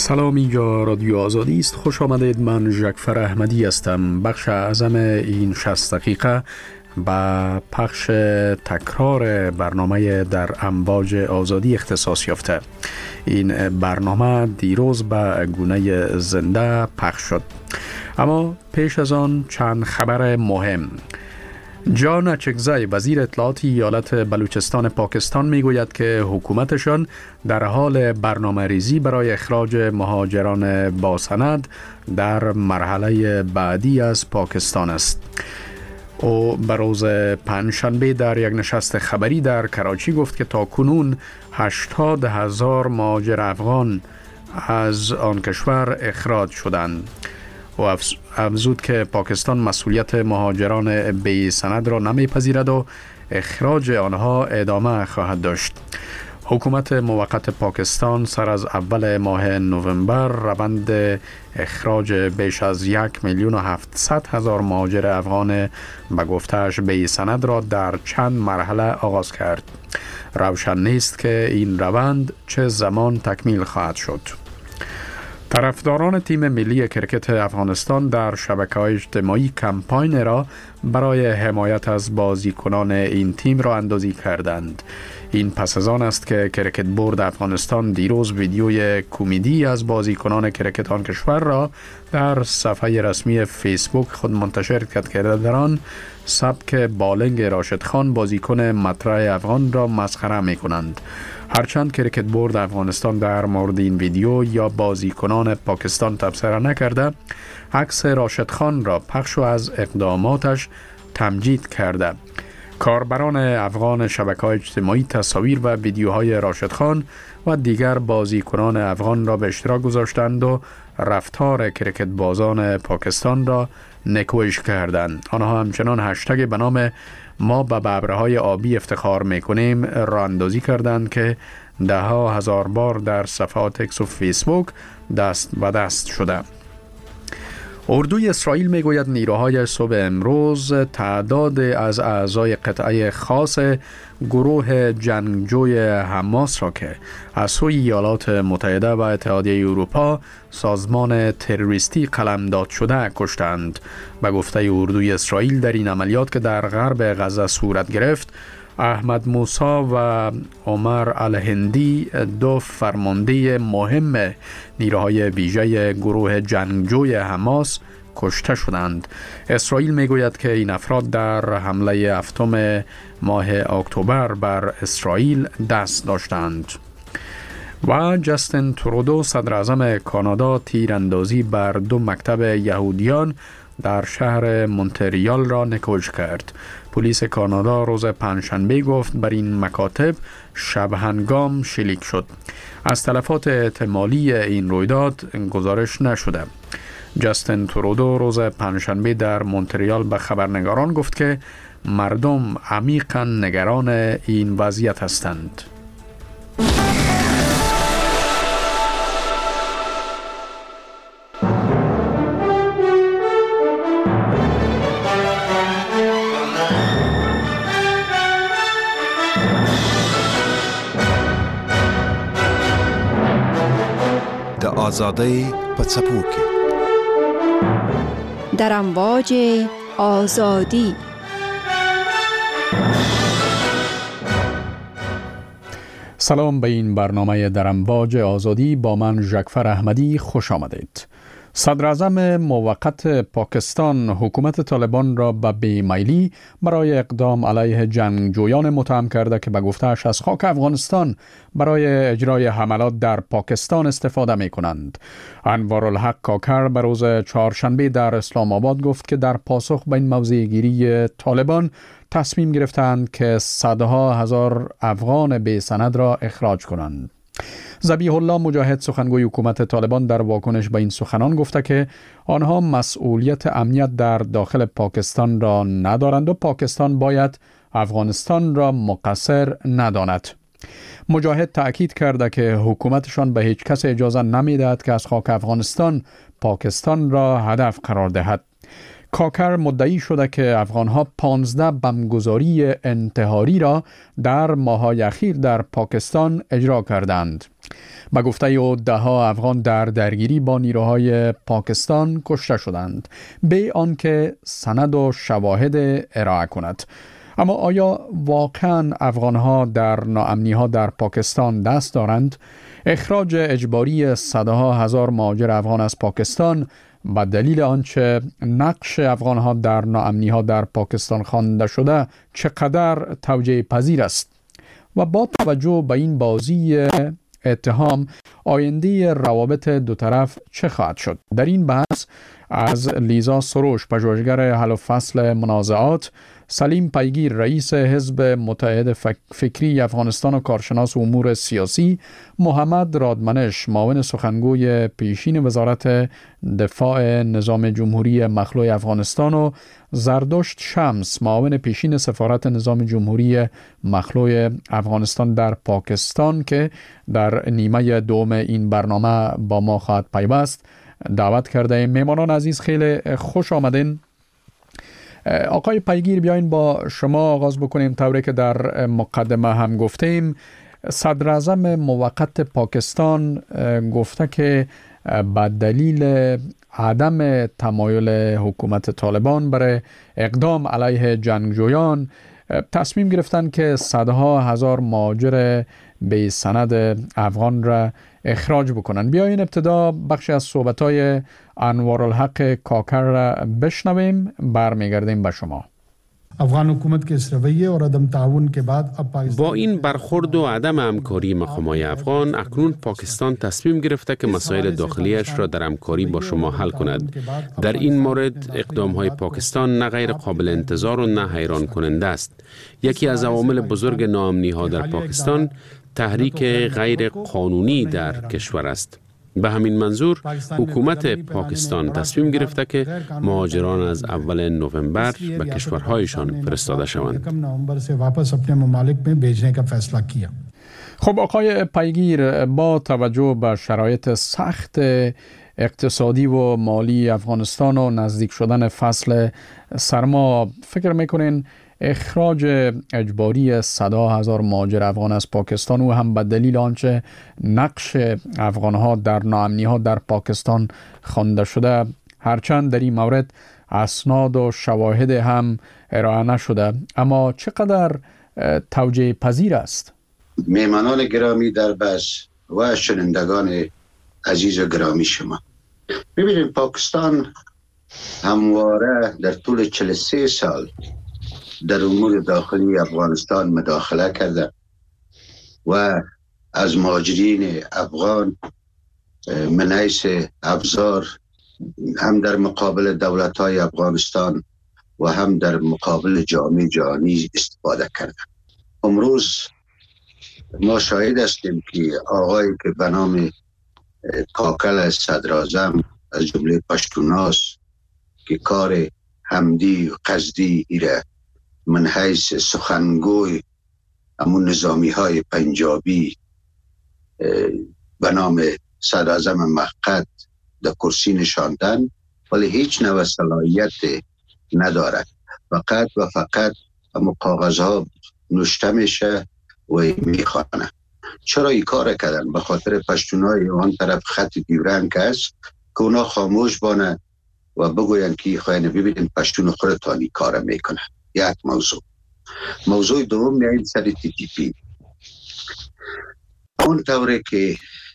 سلام، اینجا رادیو آزادی است. خوش آمدید. من جعفر احمدی هستم. بخش اعظم این 60 دقیقه با پخش تکرار برنامه در امواج آزادی اختصاص یافته. این برنامه دیروز به گونه زنده پخش شد، اما پیش از آن چند خبر مهم. جان اچکزی وزیر اطلاعات ایالت بلوچستان پاکستان میگوید که حکومتشان در حال برنامه ریزی برای اخراج مهاجران با سند در مرحله بعدی از پاکستان است. او به روز پنجشنبه در یک نشست خبری در کراچی گفت که تا کنون 80,000 مهاجر افغان از آن کشور اخراج شدند. و افزود که پاکستان مسئولیت مهاجران بی سند را نمیپذیرد و اخراج آنها ادامه خواهد داشت. حکومت موقت پاکستان سر از اول ماه نوامبر روند اخراج بیش از 1,700,000 مهاجر افغان به گفته‌اش بی سند را در چند مرحله آغاز کرد. روشن نیست که این روند چه زمان تکمیل خواهد شد. طرفداران تیم ملی کرکت افغانستان در شبکه‌های اجتماعی کمپاین را برای حمایت از بازیکنان این تیم را اندازی کردند. این پس از آن است که کرکت بورد افغانستان دیروز ویدیوی کمدی از بازیکنان کرکت آن کشور را در صفحه رسمی فیسبوک خود منتشر کرد که در آن سبک بالنگ راشد خان بازیکن مطرح افغان را مسخره می کنند. هرچند کرکت بورد افغانستان در مورد این ویدیو یا بازیکنان پاکستان تبصره نکرده، عکس راشد خان را پخش و از اقداماتش تمجید کرده. کاربران افغان شبکه‌های اجتماعی تصاویر و ویدیوهای راشد خان و دیگر بازیکنان افغان را به اشتراک گذاشتند و رفتار کرکت بازان پاکستان را نکویش کردند. آنها همچنان هشتگ به نام ما به ببرهای آبی افتخار میکنیم را اندازی کردند که ده ها هزار بار در صفحات اکس و فیسبوک دست به دست شده. اردوی اسرائیل میگوید نیروهای صبح امروز تعداد از اعضای قطعه خاص گروه جنگجوی حماس را که از سوی ایالات متحده و اتحادیه اروپا سازمان تروریستی قلمداد شده کشتند. به گفته اردوی اسرائیل در این عملیات که در غرب غزه صورت گرفت، احمد موسی و عمر الهندی دو فرمانده مهم نیروهای ویژه گروه جنگجوی حماس کشته شدند. اسرائیل میگوید که این افراد در حمله هفتم ماه اکتبر بر اسرائیل دست داشتند. و جاستین ترودو صدر اعظم کانادا تیراندازی بر 2 مکتب یهودیان در شهر مونتریال را نکوش کرد. پلیس کانادا روز پنجشنبه گفت بر این مکاتب شب هنگام شلیک شد. از تلفات احتمالی این رویداد گزارش نشده. جاستین ترودو روز پنجشنبه در مونتریال به خبرنگاران گفت که مردم عمیقاً نگران این وضعیت هستند. آزادی په څپو کې در امواج آزادی. سلام به این برنامه در امواج آزادی با من جعفر احمدی. خوش آمدید. صدر اعظم موقت پاکستان حکومت طالبان را به بیمیلی برای اقدام علیه جنگجویان متهم کرده که به گفته‌اش از خاک افغانستان برای اجرای حملات در پاکستان استفاده می کنند. انوارالحق کاکر به روز چهارشنبه در اسلام آباد گفت که در پاسخ به این موضع گیری طالبان تصمیم گرفتند که صدها هزار افغان بی سند را اخراج کنند. ذبیح الله مجاهد سخنگوی حکومت طالبان در واکنش به این سخنان گفته که آنها مسئولیت امنیت در داخل پاکستان را ندارند و پاکستان باید افغانستان را مقصر نداند. مجاهد تأکید کرده که حکومتشان به هیچ کس اجازه نمی‌دهد که از خاک افغانستان پاکستان را هدف قرار دهد. کاکر مدعی شده که افغانها 15 بمبگذاری انتحاری را در ماه‌های اخیر در پاکستان اجرا کردند. به گفته او 10 افغان در درگیری با نیروهای پاکستان کشته شدند به آنکه سند و شواهد ارائه کند. اما آیا واقعا افغانها در ناامنی‌ها در پاکستان دست دارند؟ اخراج اجباری صدها هزار مهاجر افغان از پاکستان به دلیل آنچه نقش افغانها در ناامنی‌ها در پاکستان خوانده شده چقدر توجیه پذیر است؟ و با توجه به این بازی اتهام آینده روابط دو طرف چه خواهد شد؟ در این بحث از لیزا سروش، پژوهشگر حل و فصل منازعات، سلیم پیگیر، رئیس حزب متحد فکری افغانستان و کارشناس امور سیاسی، محمد رادمنش، معاون سخنگوی پیشین وزارت دفاع نظام جمهوری مخلوع افغانستان و زردشت شمس، معاون پیشین سفارت نظام جمهوری مخلوع افغانستان در پاکستان که در نیمه دوم این برنامه با ما خواهد پیوست، دعوت کرده. میمانان عزیز خیلی خوش آمدین. آقای پیگیر، بیاین با شما آغاز بکنیم. طوری که در مقدمه هم گفتیم، صدر اعظم موقت پاکستان گفته که به دلیل عدم تمایل حکومت طالبان برای اقدام علیه جنگجویان تصمیم گرفتن که صدها هزار مهاجر به سند افغان را اخراج بکنن. بیاین ابتدا بخشی از صحبت‌های انوارالحق کاکر را بشنویم، برمیگردیم به شما. افغان حکومت के इस रवैये और अदम ताउन के बाद अब با این برخورد و عدم همکاری مقام‌های افغان، اکنون پاکستان تصمیم گرفته که مسائل داخلیش را در همکاری با شما حل کند. در این مورد اقدام‌های پاکستان نه غیر قابل انتظار و نه حیران کننده است. یکی از عوامل بزرگ ناامنی‌ها در پاکستان تحریک غیر قانونی در کشور است. به همین منظور حکومت پاکستان تصمیم گرفته که مهاجران از اول نوامبر به کشورهایشان فرستاده شوند. خب آقای پیگیر، با توجه به شرایط سخت اقتصادی و مالی افغانستان و نزدیک شدن فصل سرما، فکر میکنین اخراج اجباری صدها هزار مهاجر افغان از پاکستان و هم به دلیل آنچه نقش افغانها در ناامنی‌ها در پاکستان خوانده شده، هرچند در این مورد اسناد و شواهد هم ارائه نشده، اما چقدر توجیه پذیر است؟ میهمانان گرامی در بس و شنوندگان عزیز و گرامی شما، ببینید پاکستان همواره در طول 43 سال در امور داخلی افغانستان مداخله کرده و از مهاجرین افغان من حیث ابزار هم در مقابل دولت‌های افغانستان و هم در مقابل جامعه جهانی استفاده کرده. امروز ما شاهد هستیم که آقایی که به نام کاکل صدراعظم از جمله پشتوناس که کار حمدی و قصدی ایره من حیث سخنگوی همون نظامی های پنجابی به نام صدراعظم موقت در کرسی نشاندن، ولی هیچ نوع صلاحیت ندارد. فقط و فقط همون کاغذها نوشته میشه و میخوانه. چرا این کار کردن؟ به خاطر پشتونای آن طرف خط دیورنگ است که اونا خاموش بانه و بگوین که خواهی ببینید پشتون خودتانی کار میکنه. یک موضوع دوم میایید سر تی تی پی. اون طوره که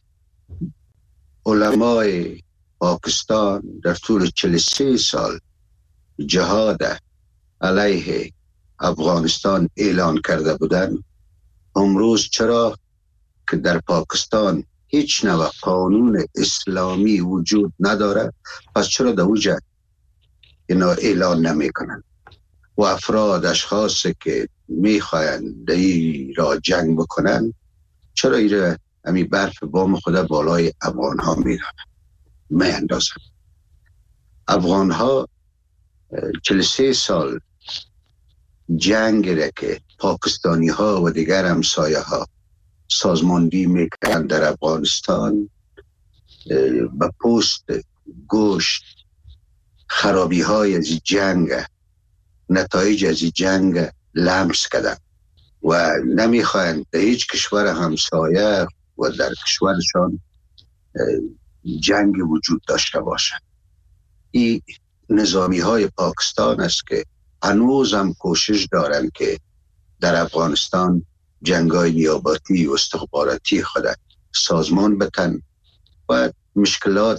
علمای پاکستان در طول 43 سال جهاد علیه افغانستان اعلان کرده بودن، امروز چرا که در پاکستان هیچ نوع قانون اسلامی وجود نداره، پس چرا در اوجه اینا اعلان نمی کنن؟ و افراد اشخاصی که میخواین دایی را جنگ بکنن چرا ایره همی برف بام خدا بالای افغان ها میرن می اندازن؟ افغان ها 43 سال جنگ را که پاکستانی ها و دیگر همسایه ها سازماندهی میکنن در افغانستان، به پوست گوشت خرابی های از جنگ، نتایج از جنگ لمس کردن و نمیخواین در هیچ کشور همسایه و در کشورشان جنگ وجود داشته باشد. این نظامی های پاکستان است که هنوز هم کوشش دارند که در افغانستان جنگای نیابتی و استخباراتی خود سازمان بتن و مشکلات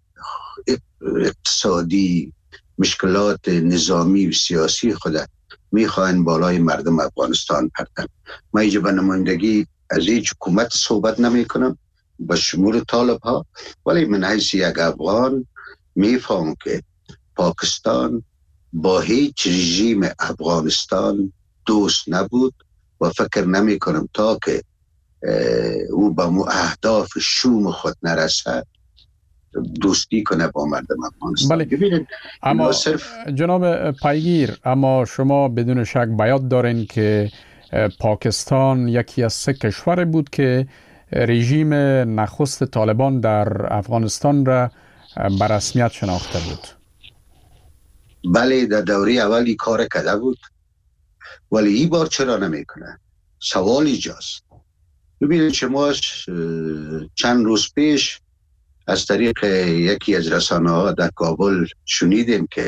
اقتصادی، مشکلات نظامی و سیاسی خود میخواین بالای مردم افغانستان پرتن. من اینجا به نمایندگی از هیچ حکومت صحبت نمی کنم به شمول طالب ها، ولی من حیث یک افغان میفهم که پاکستان با هیچ رژیم افغانستان دوست نبود و فکر نمی کنم تا که او به اهداف شوم خود نرسد دوستی کنه با مردم افغانستان. بله. اما جناب پیگیر، اما شما بدون شک بیاد دارین که پاکستان یکی از 3 کشور بود که رژیم نخست طالبان در افغانستان را به رسمیت شناخته بود. بله، در دوره اولی کار کرده بود، ولی این بار چرا نمیکنه؟ سوال ایجاست. ببینید شما چند روز پیش از طریق یکی از رسانه ها در کابل شنیدیم که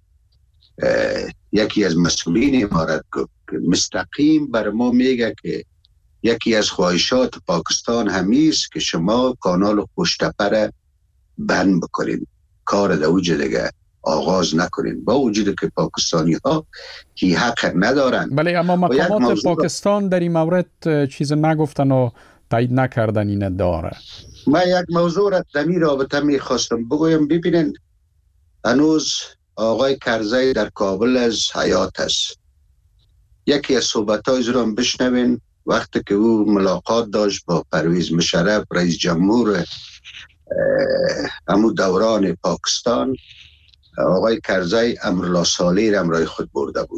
یکی از مسئولین امارت مستقیم بر ما میگه که یکی از خواهشات پاکستان همیست که شما کانال خوشتپه بند بکنید، کار در اوج دیگه آغاز نکنید، با وجود که پاکستانی ها که حق ندارن. بله، اما مقامات پاکستان در این مورد چیز نگفتن و تایید نکردن این داره. من یک موضوع را در این رابطه میخواستم بگویم. ببینن هنوز آقای کرزی در کابل از حیات است. یکی از صحبت‌های رو بشنوین وقتی که او ملاقات داشت با پرویز مشرف رئیس جمهور همو دوران پاکستان. آقای کرزی امرالله صالح را همراه خود برده بود.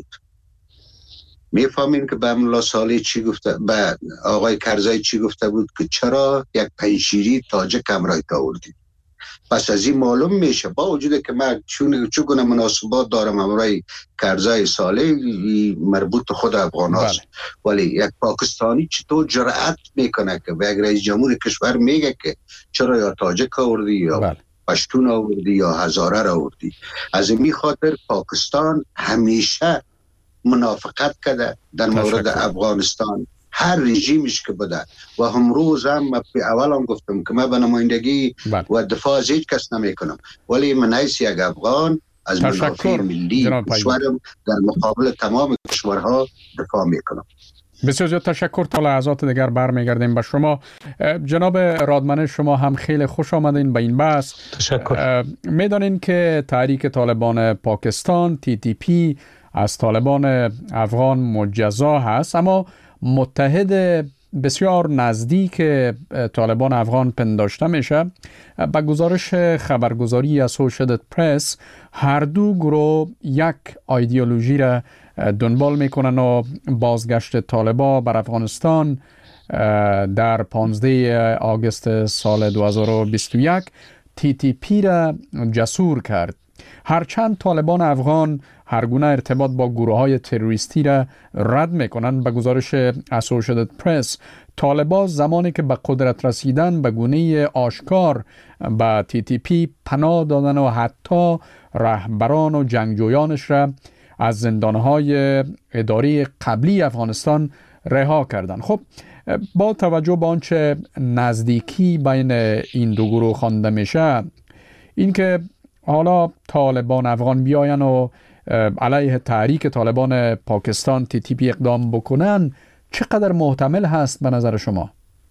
میفهمین که به امرالله صالح چی گفته، به آقای کرزی چی گفته بود که چرا یک پنشیری تاجک همراه تا آوردید. پس از این معلوم میشه با وجود که من چون مناسبات دارم همراه کرزی صالح مربوط خود افغان هاست، ولی یک پاکستانی چطور جرأت میکنه که به یک رئیس جمهور کشور میگه که چرا یا تاجک آوردی یا پشتون آوردی یا هزاره را آوردی. از این خاطر پاکستان همیشه منافقت کرده در مورد افغانستان، هر رژیمش که بوده و امروز هم اول هم گفتم که من به نمایندگی و دفاع از هیچ کس نمی کنم، ولی من حیث یک افغان از منافع ملی کشورم در مقابل تمام کشورها دفاع می کنم. بسیار زیاد تشکر. تا لحظات دیگر برمیگردیم به شما. جناب رادمنه، شما هم خیلی خوش آمدین به این بحث. تشکر. میدانین که تحریک طالبان پاکستان TTP از طالبان افغان مجزا هست، اما متحد بسیار نزدیک طالبان افغان پنداشته میشه. با گزارش خبرگزاری اسوشییتد پرس هر دو گروه یک ایدئولوژی را دنبال میکنن و بازگشت طالبان بر افغانستان در 15 آگوست سال 2021 TTP را جسور کرد. هرچند طالبان افغان هر گونه ارتباط با گروه‌های تروریستی را رد می‌کنند، به گزارش اسوشییتد پرس طالبان زمانی که به قدرت رسیدن به گونه آشکار به TTP پناه دادن و حتی رهبران و جنگجویانش را از زندان‌های اداری قبلی افغانستان رها کردند. خب با توجه به آنچه نزدیکی بین این دو گروه خوانده میشه، اینکه حالا طالبان افغان بیاین و علیه تحریک طالبان پاکستان TTP اقدام بکنن، چقدر محتمل هست به نظر شما؟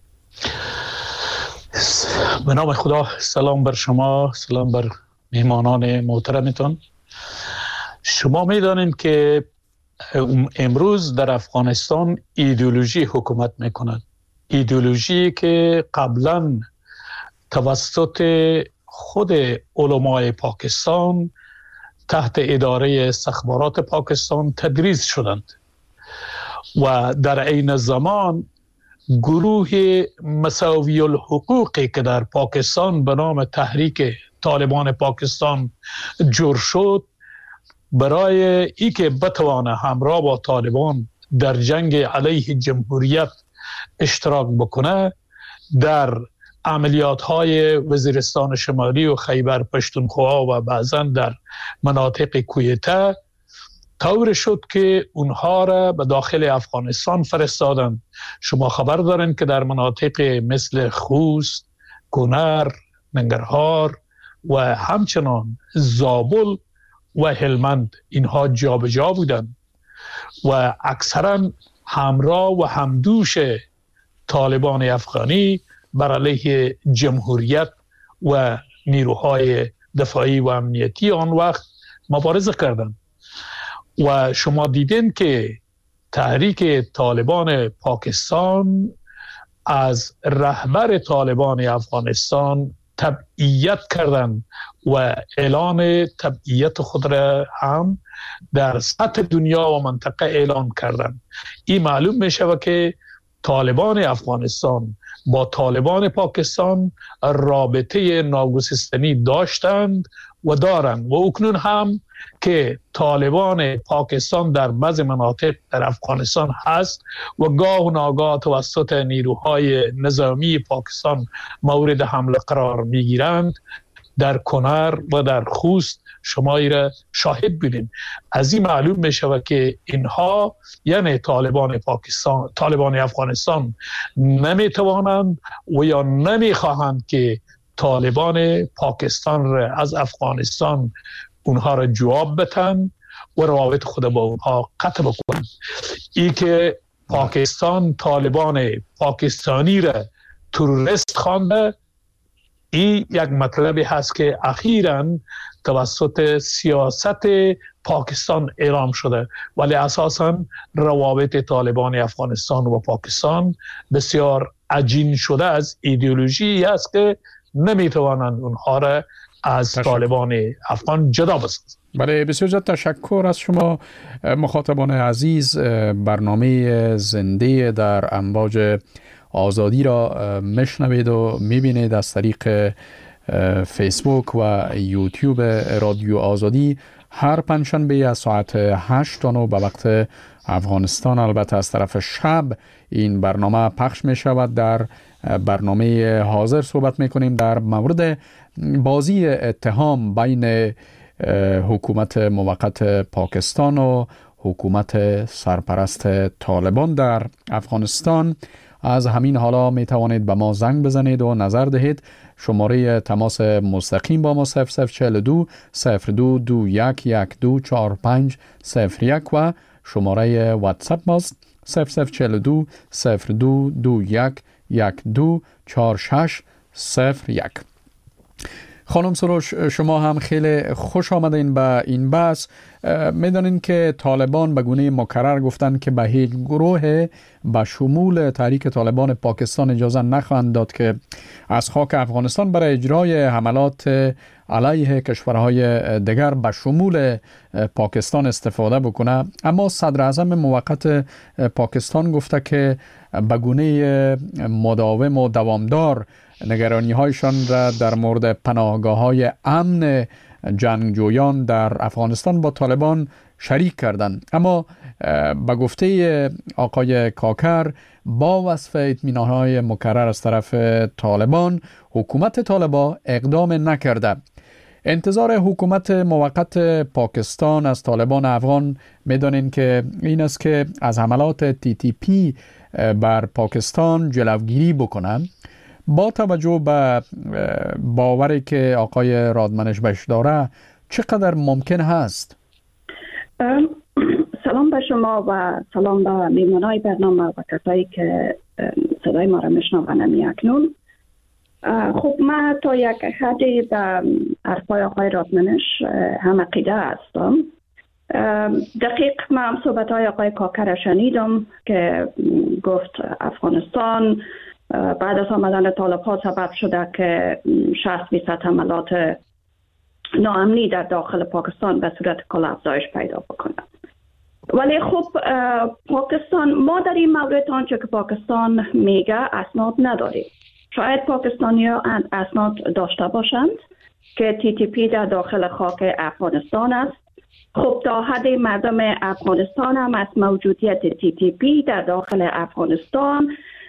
به نام خدا، سلام بر شما، سلام بر مهمانان محترمتون. شما میدانید که امروز در افغانستان ایدئولوژی حکومت میکند، ایدئولوژی که قبلا توسط خود علمای پاکستان تحت اداره استخبارات پاکستان تدریس شدند و در عین زمان گروه مساوی الحقوقی که در پاکستان به نام تحریک طالبان پاکستان جور شد، برای ای که بتوانه همراه با طالبان در جنگ علیه جمهوریت اشتراک بکنه، در عملیات های وزیرستان شمالی و خیبر پشتونخوا و بعضا در مناطق کویته طور شد که اونها را به داخل افغانستان فرستادند. شما خبر دارین که در مناطق مثل خوست، کنر، ننگرهار و همچنان زابل و هلمند اینها جابجا بودند و اکثرا همراه و همدوش طالبان افغانی بر علیه جمهوریت و نیروهای دفاعی و امنیتی آن وقت مبارزه کردند. و شما دیدین که تحریک طالبان پاکستان از رهبر طالبان افغانستان تبعیت کردند و اعلان تبعیت خود را هم در سطح دنیا و منطقه اعلان کردند. این معلوم می شود که طالبان افغانستان با طالبان پاکستان رابطه ناگسستنی داشتند و دارند و اکنون هم که طالبان پاکستان در بعض مناطق در افغانستان هست و گاه و ناگاه توسط نیروهای نظامی پاکستان مورد حمله قرار میگیرند. در کنر و در خوست شما را شاهد بودین. از این معلوم می شود که اینها یعنی طالبان پاکستان، طالبان افغانستان نمی توانند و یا نمی خواهند که طالبان پاکستان را از افغانستان اونها را جواب بتن و روابط خود با اونها قطع بکنند. ای که پاکستان طالبان پاکستانی را تروریست خوانده، این یک مطلبی هست که اخیراً توسط سیاست پاکستان اعلام شده، ولی اساساً روابط طالبان افغانستان و پاکستان بسیار عجین شده از ایدئولوژی است که نمیتوانند اونها را از طالبان افغان جدا بسازند. بله، بسیار زیاد تشکر از شما مخاطبان عزیز. برنامه زنده در امواج آزادی را میشنوید و میبینید از طریق فیسبوک و یوتیوب رادیو آزادی هر پنجشنبه از ساعت 8 تا 9 به وقت افغانستان. البته از طرف شب این برنامه پخش می شود. در برنامه حاضر صحبت می کنیم در مورد بازی اتهام بین حکومت موقت پاکستان و حکومت سرپرست طالبان در افغانستان. از همین حالا می توانید به ما زنگ بزنید و نظر دهید. شماره تماس مستقیم با ما 0042 02 21 1245 01 و شماره واتساپ ماست 0042 02 21 1246 01. خانم سروش، شما هم خیلی خوش آمدین به این بحث. میدانین که طالبان به گونه مکرر گفتن که به هیچ گروه به شمول تحریک طالبان پاکستان اجازه نخواهند داد که از خاک افغانستان برای اجرای حملات علیه کشورهای دیگر به شمول پاکستان استفاده بکنه. اما صدر اعظم موقت پاکستان گفته که به گونه مداوم و دوامدار نگرانی هایشان را در مورد پناهگاه های امن جنگجویان در افغانستان با طالبان شریک کردند. اما به گفته آقای کاکر با وصف اطمینان های مکرر از طرف طالبان، حکومت طالبان اقدام نکرده. انتظار حکومت موقت پاکستان از طالبان افغان میدانین که این است که از حملات TTP بر پاکستان جلوگیری بکنند. با توجه به باوری که آقای رادمنش بهش داره چقدر ممکن هست؟ سلام به شما و سلام به میمانای برنامه و کسایی که صدای ما را میشنوند اکنون. خب من تا یک حدی به حرفای آقای رادمنش هم عقیده هستم. دقیق من صحبت های آقای کاکر شنیدم که گفت افغانستان بعد از آمدن طالبان سبب شده که 60% حملات ناامنی در داخل پاکستان به صورت کل افزایش پیدا بکنه. ولی خب پاکستان، ما در این مورد آنچه که پاکستان میگه اسناد نداریم. شاید پاکستانی‌ها اسناد داشته باشند که TTP در داخل خاک افغانستان است. خب تا حد مردم افغانستان هم از موجودیت TTP در داخل افغانستان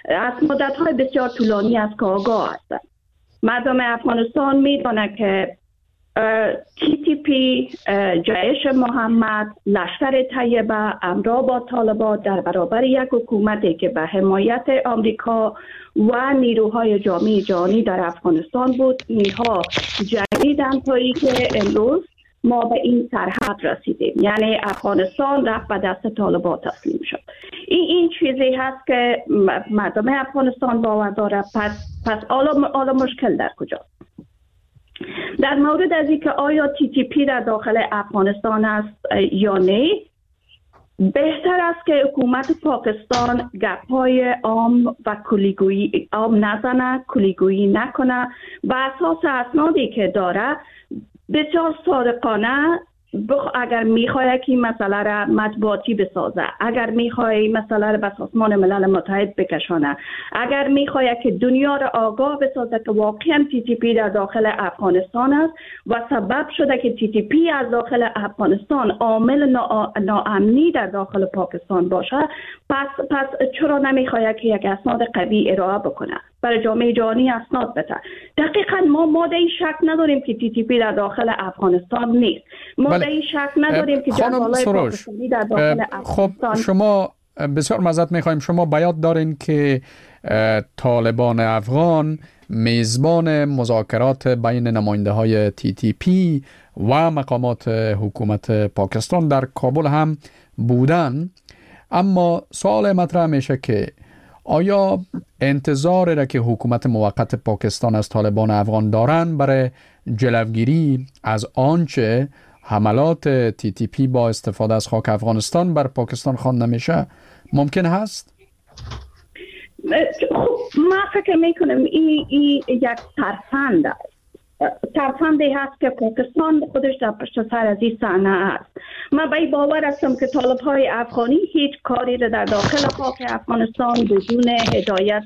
از مدت‌های بسیار طولانی است که آگاه هستند. مردم افغانستان می‌دانند که TTP، جیش محمد، لشکر طیبه، امرا با طالبان در برابر یک حکومتی که به حمایت آمریکا و نیروهای جامعه جهانی در افغانستان بود، اینها جنگیدند تا اینکه امروز ما به این سرحد رسیدیم، یعنی افغانستان رفت به دست طالبان تسلیم شد. این چیزی هست که مردم افغانستان باور داره. پس حالا مشکل در کجاست؟ در مورد از اینکه آیا TTP در داخل افغانستان است یا نه، بهتر است که حکومت پاکستان گپ‌های عام و کلیگویی عام نزنه، کلیگویی نکنه، به اساس اسنادی که داره بسیار صادقانه. اگر میخواد که این مسئله را مطبوعاتی بسازه، اگر میخواد این مسئله را به سازمان ملل متحد بکشانه، اگر میخواد که دنیا را آگاه بسازه که واقعا TTP در داخل افغانستان است و سبب شده که TTP از داخل افغانستان عامل ناامنی در داخل پاکستان باشه، پس چرا نمیخواد که یک اسناد قوی ارائه بکنه، برای جامعه جهانی اسناد بده؟ دقیقاً ما این شک نداریم که TTP در داخل افغانستان نیست. ما این شک نداریم که جنگ‌های پاکستانی در داخل افغانستان. خب شما بسیار معذرت می‌خوایم، شما بیان دارین که طالبان افغان میزبان مذاکرات بین نماینده‌های TTP و مقامات حکومت پاکستان در کابل هم بودن، اما سوال مطرح میشه که آیا انتظاری را که حکومت موقت پاکستان از طالبان افغان دارند برای جلوگیری از آنچه حملات TTP با استفاده از خاک افغانستان بر پاکستان خوانده میشه ممکن هست؟ ما فکر میکنم این یک ترفند است. ترفندی هست که پاکستان خودش در پشت سر از این صحنه است. من به این باور هستم که طالب‌های افغانی هیچ کاری را در داخل خاک افغانستان بدون هدایت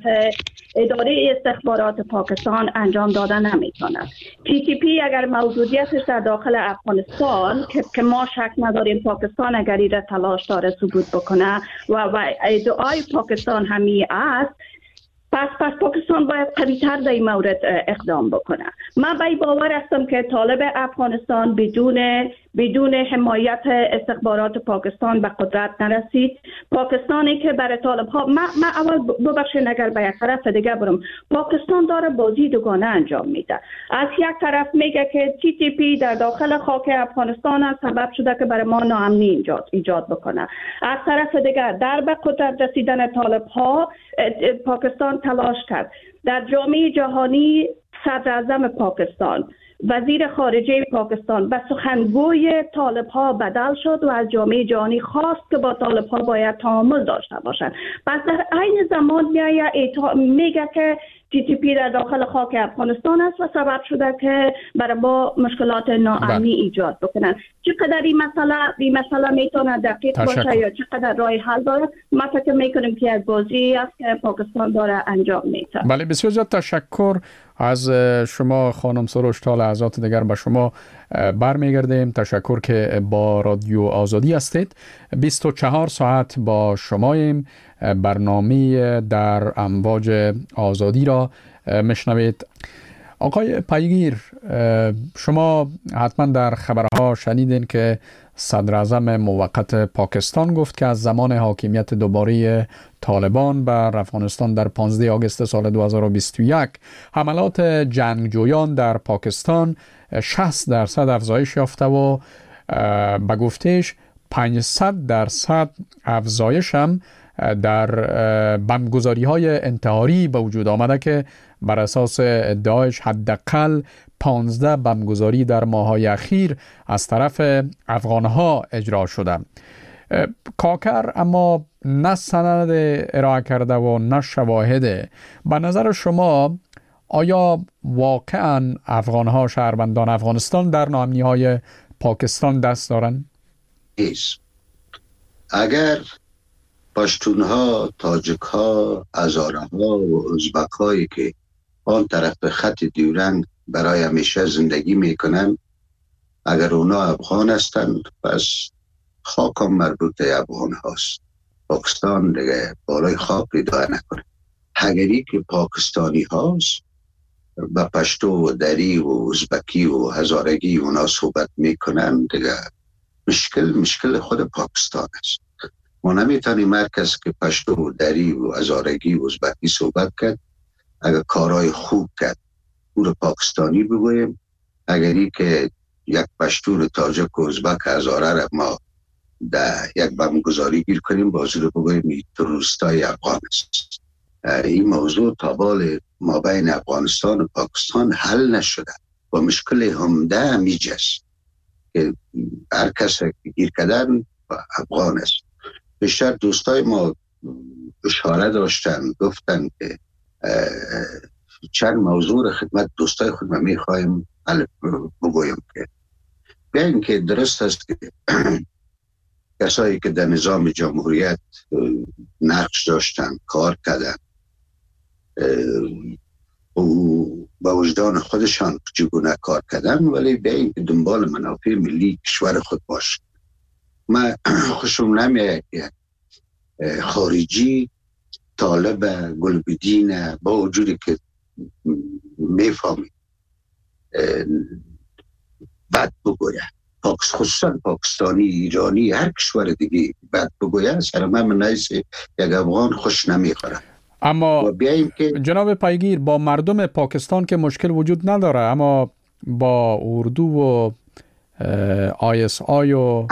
اداره استخبارات پاکستان انجام دادن نمیتونند. TTP اگر موجودیتش در داخل افغانستان که ما شک نداریم پاکستان اگر این تلاش داره ثبوت بکنه و ادعای پاکستان همی است، پس پاکستان باید قوی‌تر در این مورد اقدام بکنه. من به این باور هستم که طالب افغانستان بدون حمایت استخبارات پاکستان به قدرت نرسید. پاکستانی که برای طالب‌ها من اول ببخشید اگر به یک طرف دیگه برم، پاکستان داره بازی دوگانه انجام میده. از یک طرف میگه که TTP در داخل خاک افغانستان سبب شده که برای ما ناامنی ایجاد بکنه. از طرف دیگه در به قدرت رسیدن طالب‌ها پاکستان تلاش کرد. در جامعه جهانی صدر اعظم پاکستان، وزیر خارجه پاکستان به سخنگوی طالب‌ها بدل شد و از جامعه جهانی خواست که با طالب‌ها باید تعامل داشته باشند. پس در عین زمان میگه که TTP در داخل خاک افغانستان است و سبب شده که برای ما مشکلات ناامنی ایجاد بکنن. چقدر این مسئله میتونه دقیق باشه یا چقدر راه حل داره، ما فکر میکنیم که از بازی است که پاکستان داره انجام میده. بله، بسیار زیاد تشکر از شما خانم سروش. تا لحظات دیگر به شما برمیگردیم. تشکر که با رادیو آزادی هستید. 24 ساعت با شماییم. برنامه در امواج آزادی را میشنوید. آقای پیگیر، شما حتما در خبرها شنیدین که صدر اعظم موقت پاکستان گفت که از زمان حاکمیت دوباره طالبان بر افغانستان در 15 آگوست سال 2021 حملات جنگجویان در پاکستان 60% افزایش یافته و به گفتش 500% افزایش هم در بمبگذاری های انتحاری به وجود آمده که بر اساس ادعایش حداقل 15 بمبگذاری در ماه‌های اخیر از طرف افغانها اجرا شده. کاکر اما نه سند ارائه کرده و نه شواهد. به نظر شما آیا واقعا افغانها، شهروندان افغانستان در ناامنی‌های پاکستان دست دارند؟ اگر پشتونها، تاجکها، هزاره‌ها و ازبک‌هایی که آن طرف خط دیورند برای همیشه زندگی میکنن، اگر اونا افغان هستند، پس خاک هم مربوط افغان هاست. پاکستان دیگه بالای خاک ادعا نکنه. اگری که پاکستانی هاست با پشتو و دری و ازبکی و هزارگی اونا صحبت میکنن دیگه مشکل خود پاکستان است. ما نمیتونیم هر کس که پشتو و دری و هزارگی و ازبکی صحبت کرد اگر کارهای خوب کرد او رو پاکستانی بگویم، اگری که یک پشتو رو تاجک و ازبک هزاره را ما در یک بمگذاری گیر کنیم بازی رو بگویم این تروریستای افغان است. این موضوع تا بال ما بین افغانستان و پاکستان حل نشده و مشکل همده همیجه است که هر کس که گیر کردن افغان است. بیشتر دوستای ما اشاره داشتن گفتن که چند موضوع خدمت دوستای خود ما میخوایم بگویم که بیاین که درست است که کسایی که در نظام جمهوریت نقش داشتن کار کردن با وجدان خودشان چگونه کار کردن، ولی بیاین که دنبال منافع ملی کشور خود باشه. من خوشم نمیاد که خارجی طالب گلبدین با وجودی که میفهمی بد بگوید، خصوصا پاکستانی، ایرانی، هر کشور دیگه بد بگوید سر من نیست یک افغان خوش نمیخوره. اما جناب پایگیر با مردم پاکستان که مشکل وجود نداره، اما با اردو و ISI و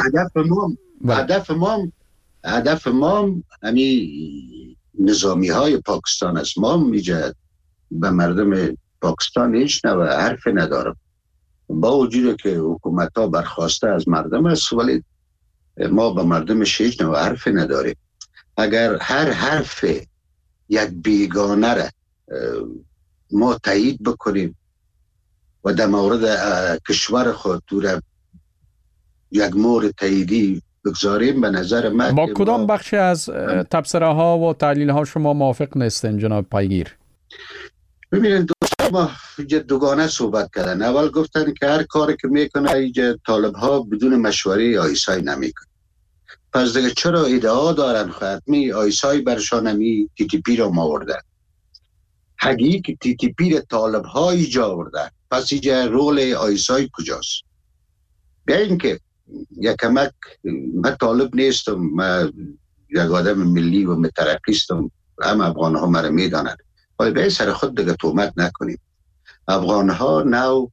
هدف ما همی نظامی های پاکستان است. ما میجد به مردم پاکستان هیچ نوع حرف ندارم، با وجود که حکومت ها برخواسته از مردم است، ولی ما به مردمش هیچ نوع حرف نداریم. اگر هر حرف یک بیگانه را ما تایید بکنیم و در مورد کشور خود را یک مورد تاییدی بگذاریم، به نظر من با کدام بخشی از تبصره ها و تحلیل ها شما موافق نیستین جناب پایگیر؟ ببینید دوستان ما دوگانه صحبت کردن. اول گفتن که هر کاری که میکنه اینجا طالب ها بدون مشوره آیسای نمیکنه. پس دیگه چرا ادعا دارن خدمی آیسای برشان همی TTP را آوردن؟ حقیقی که TTP را طالب ها ایجا آوردن، پس اینجا رول آیسای کجاست؟ بیاین که یک کمک، من طالب نیستم، من یک آدم ملی و مترقیستم، هم افغان ها مرا میدانند، ولی به سر خود دیگه تهمت نکنیم. افغان ها نو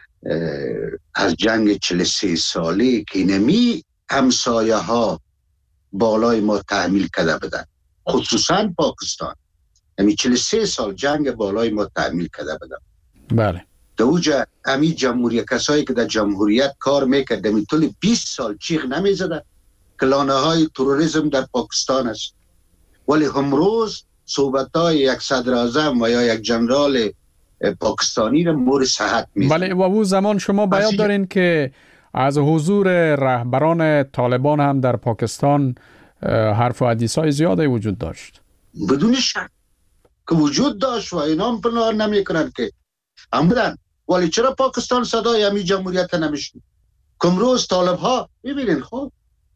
از جنگ 43 سالی که نمی همسایه ها بالای ما تحمیل کرده بدن، خصوصا پاکستان، همی 43 سال جنگ بالای ما تحمیل کرده بدن. بله. دوجه همی جمهوریت، کسایی که در جمهوریت کار میکرد همی طول 20 سال چیخ نمیزدن که لانه های تروریسم در پاکستان است، ولی همروز صحبت های یک صدر اعظم و یا یک جنرال پاکستانی را مورد صحت میزنن. بله، و او زمان شما بیان دارین که از حضور رهبران طالبان هم در پاکستان حرف و حدیث های زیاده وجود داشت. بدون شک که وجود داشت و اینا هم پنهان نمی کنند که هم بودن، ولی چرا پاکستان صدای همی جمهوریت نمیشنید؟ کمروز طالب ها ببینین خب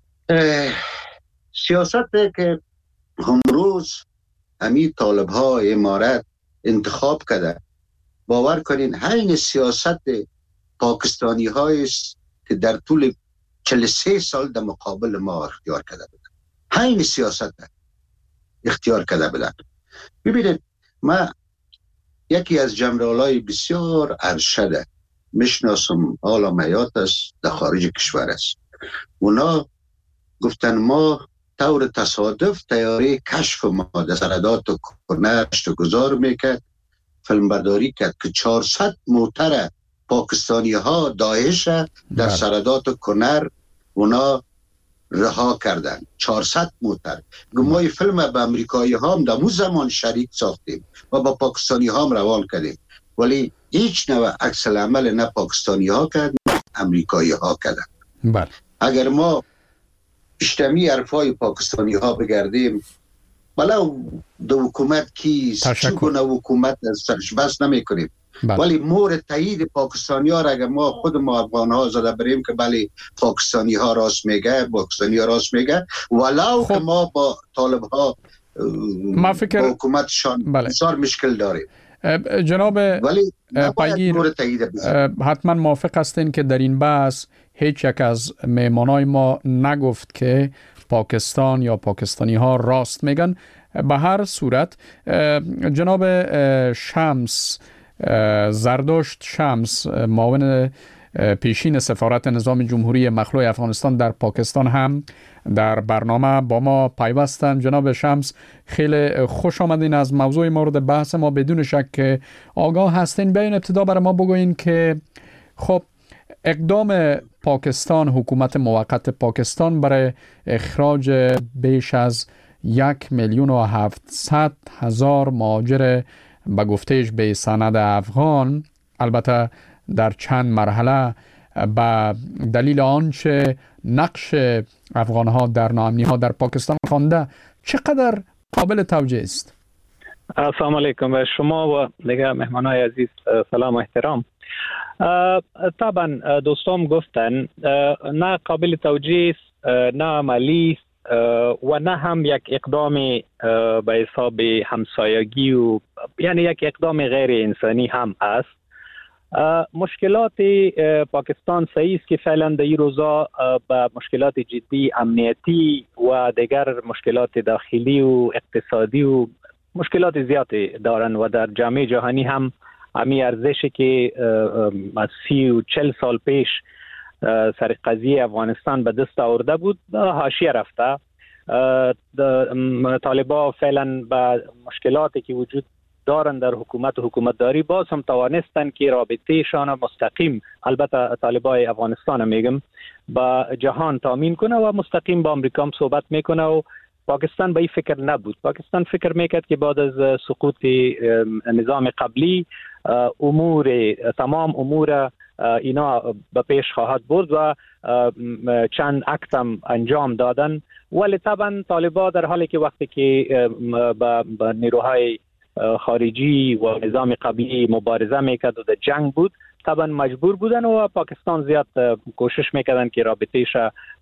سیاست که همروز همی طالب ها امارت انتخاب کرده، باور کنین این سیاست پاکستانی هایست که در طول 43 سال در مقابل ما اختیار کرده بودن. این سیاست اختیار کرده بودن. ببینید ما یکی از جنرالای بسیار ارشده میشناسم، حالا میات است، در خارج کشور است. اونا گفتن ما طور تصادف تیاره کشف ما در سردات و کنشت گذار میکرد، فیلمبرداری کرد که 400 موتر پاکستانی ها داعش در سردات و کنر اونا رها کردن. 400 موتر. گمای فیلم به امریکایی ها هم در اون زمان شریک ساختیم و با پاکستانی ها هم روان کردیم، ولی هیچ نوع عکس العمل نه پاکستانی ها کرد نه امریکایی ها کردن. بله. اگر ما اشتمی حرفای پاکستانی ها بگردیم، بلا دو حکومت کیست، چگونه حکومت سرش بس نمی کنیم، ولی مورد تایید پاکستانی ها را اگر ما خود ما افغان ها زده بریم که بله پاکستانی ها راست میگه، پاکستانی ها راست میگه، ولو که ما با طالب ها ما فکر حکومتشان بسیار مشکل داریم. جناب پیگیر حتما موافق هستین که در این بحث هیچ یک از مهمانای ما نگفت که پاکستان یا پاکستانی ها راست میگن. به هر صورت جناب شمس زردشت شمس معاون پیشین سفارت نظام جمهوری مخلوع افغانستان در پاکستان هم در برنامه با ما پیوستند. جناب شمس خیلی خوش آمدین از موضوع مورد بحث ما. بدون شک که آگاه هستین، بیاین ابتدا برای ما بگوین که خب اقدام پاکستان، حکومت موقت پاکستان برای اخراج بیش از 1,700,000 مهاجر به گفتهش به سند افغان، البته در چند مرحله، به دلیل آنچه نقش افغانها در ناامنی‌ها در پاکستان خوانده، چقدر قابل توجیه است؟ السلام علیکم و شما و دیگر مهمانای عزیز سلام و احترام. طبعا دوستان گفتن نه قابل توجیه است، نه عملی است و نه هم یک اقدام به حساب همسایگی و یعنی یک اقدام غیر انسانی هم است. مشکلات پاکستان صحیح است که فعلا در این روزا با مشکلات جدی امنیتی و دیگر مشکلات داخلی و اقتصادی و مشکلات زیادی دارن و در جامعه جهانی هم امی ارزشی که از 30 و 40 سال پیش سر قضیه افغانستان به دست آورده بود حاشیه رفته. طالبان فعلا با مشکلاتی که وجود دارن در حکومت و حکومتداری باز هم توانستن که رابطهشان مستقیم، البته طالبان افغانستان میگم، با جهان تامین کنه و مستقیم با امریکا هم صحبت میکنه و پاکستان به این فکر نبود. پاکستان فکر میکرد که بعد از سقوط نظام قبلی تمام امور اینا به پیش خواهد برد و چند اکت هم انجام دادن. ولی طبعا طالبان در حالی که وقتی که با نیروهای خارجی و نظام قبلی مبارزه میکرد و در جنگ بود، طبعا مجبور بودن و پاکستان زیاد کوشش میکردن که رابطهش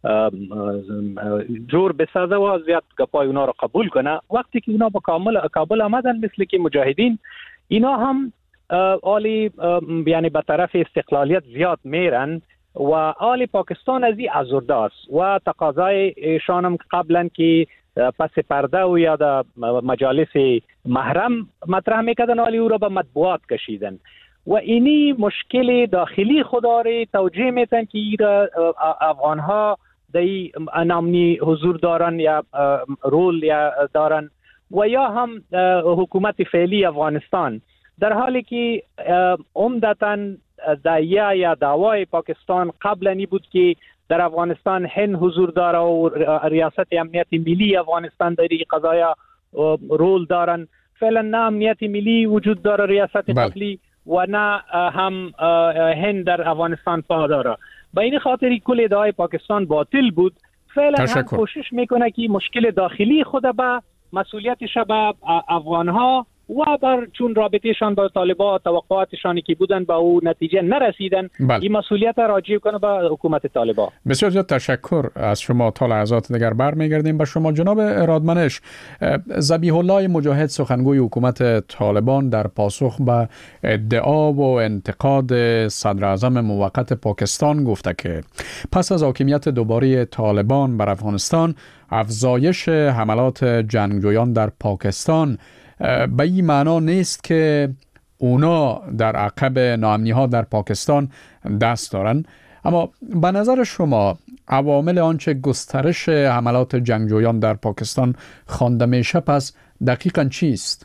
جور بسازه و زیاد گپای اونا رو قبول کنه. وقتی که اونا با کابل آمدن مثل که مجاهدین، اینا هم آلی یعنی به طرف استقلالیت زیاد میرن و آلی پاکستان از این ازرده است و تقاضای ایشان هم قبلا که پس پرده و یا در مجالس محرم مطرح میکردن، آلی او را به مطبوعات کشیدن و اینی مشکل داخلی خدا را توجیه میتن که افغانها در نامنی حضور دارن یا رول یا دارن و یا هم حکومت فعلی افغانستان، در حالی که عمدتاً دعیه یا دعوای پاکستان قبلنی بود که در افغانستان هند حضور داره و ریاست امنیت ملی افغانستان در این قضایا رول دارن. فعلا نه امنیت ملی وجود داره ریاست قبلی و نه هم هند در افغانستان پا داره. به این خاطر کل ادعای پاکستان باطل بود. فعلا هم کوشش میکنه که مشکل داخلی خود به مسئولیتش به افغانها و بر چون رابطهشان با طالبان توقعاتشانی که بودن با او نتیجه نرسیدن، این مسئولیت راجع کنه به حکومت طالبان. بسیار زیاد تشکر از شما. تا لحظات دیگر برمیگردیم به شما. جناب رادمنش، ذبیح الله مجاهد سخنگوی حکومت طالبان در پاسخ به ادعا و انتقاد صدر اعظم موقت پاکستان گفته که پس از حاکمیت دوباره طالبان بر افغانستان، افزایش حملات جنگجویان در پاکستان به این معنا نیست که اونا در عقب ناامنی‌ها در پاکستان دست دارن. اما به نظر شما عوامل آنچه گسترش حملات جنگجویان در پاکستان خوانده میشه پس دقیقاً چیست؟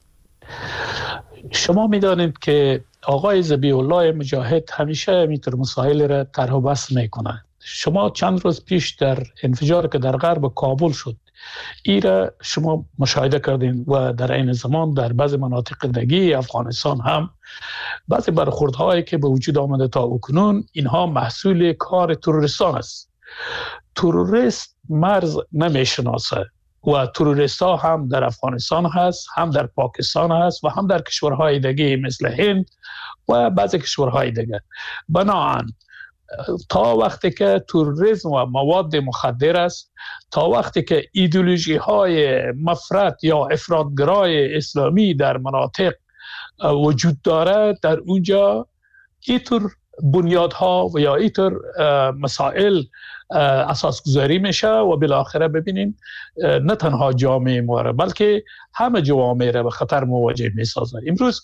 شما میدانید که آقای ذبیح الله مجاهد همیشه میتر مسائل را طرح و بحث میکنه. شما چند روز پیش در انفجار که در غرب کابل شد، ایره شما مشاهده کردین و در این زمان در بعض مناطق دیگه افغانستان هم بعضی برخوردهایی که به وجود آمده تا اکنون، اینها محصول کار تروریستان است. تروریست مرز نمیشناسه و تروریست ها هم در افغانستان هست، هم در پاکستان هست و هم در کشورهای دیگه مثل هند و بعضی کشورهای دیگه. بنابراین تا وقتی که تروریسم و مواد مخدر است، تا وقتی که ایدئولوژی های مفرط یا افراطگرای اسلامی در مناطق وجود داره، در اونجا اینطور بنیادها و یا اینطور مسائل اساس گذاری میشه و بالاخره ببینیم نه تنها جامعه ما را بلکه همه جوامع را به خطر مواجه میسازه. امروز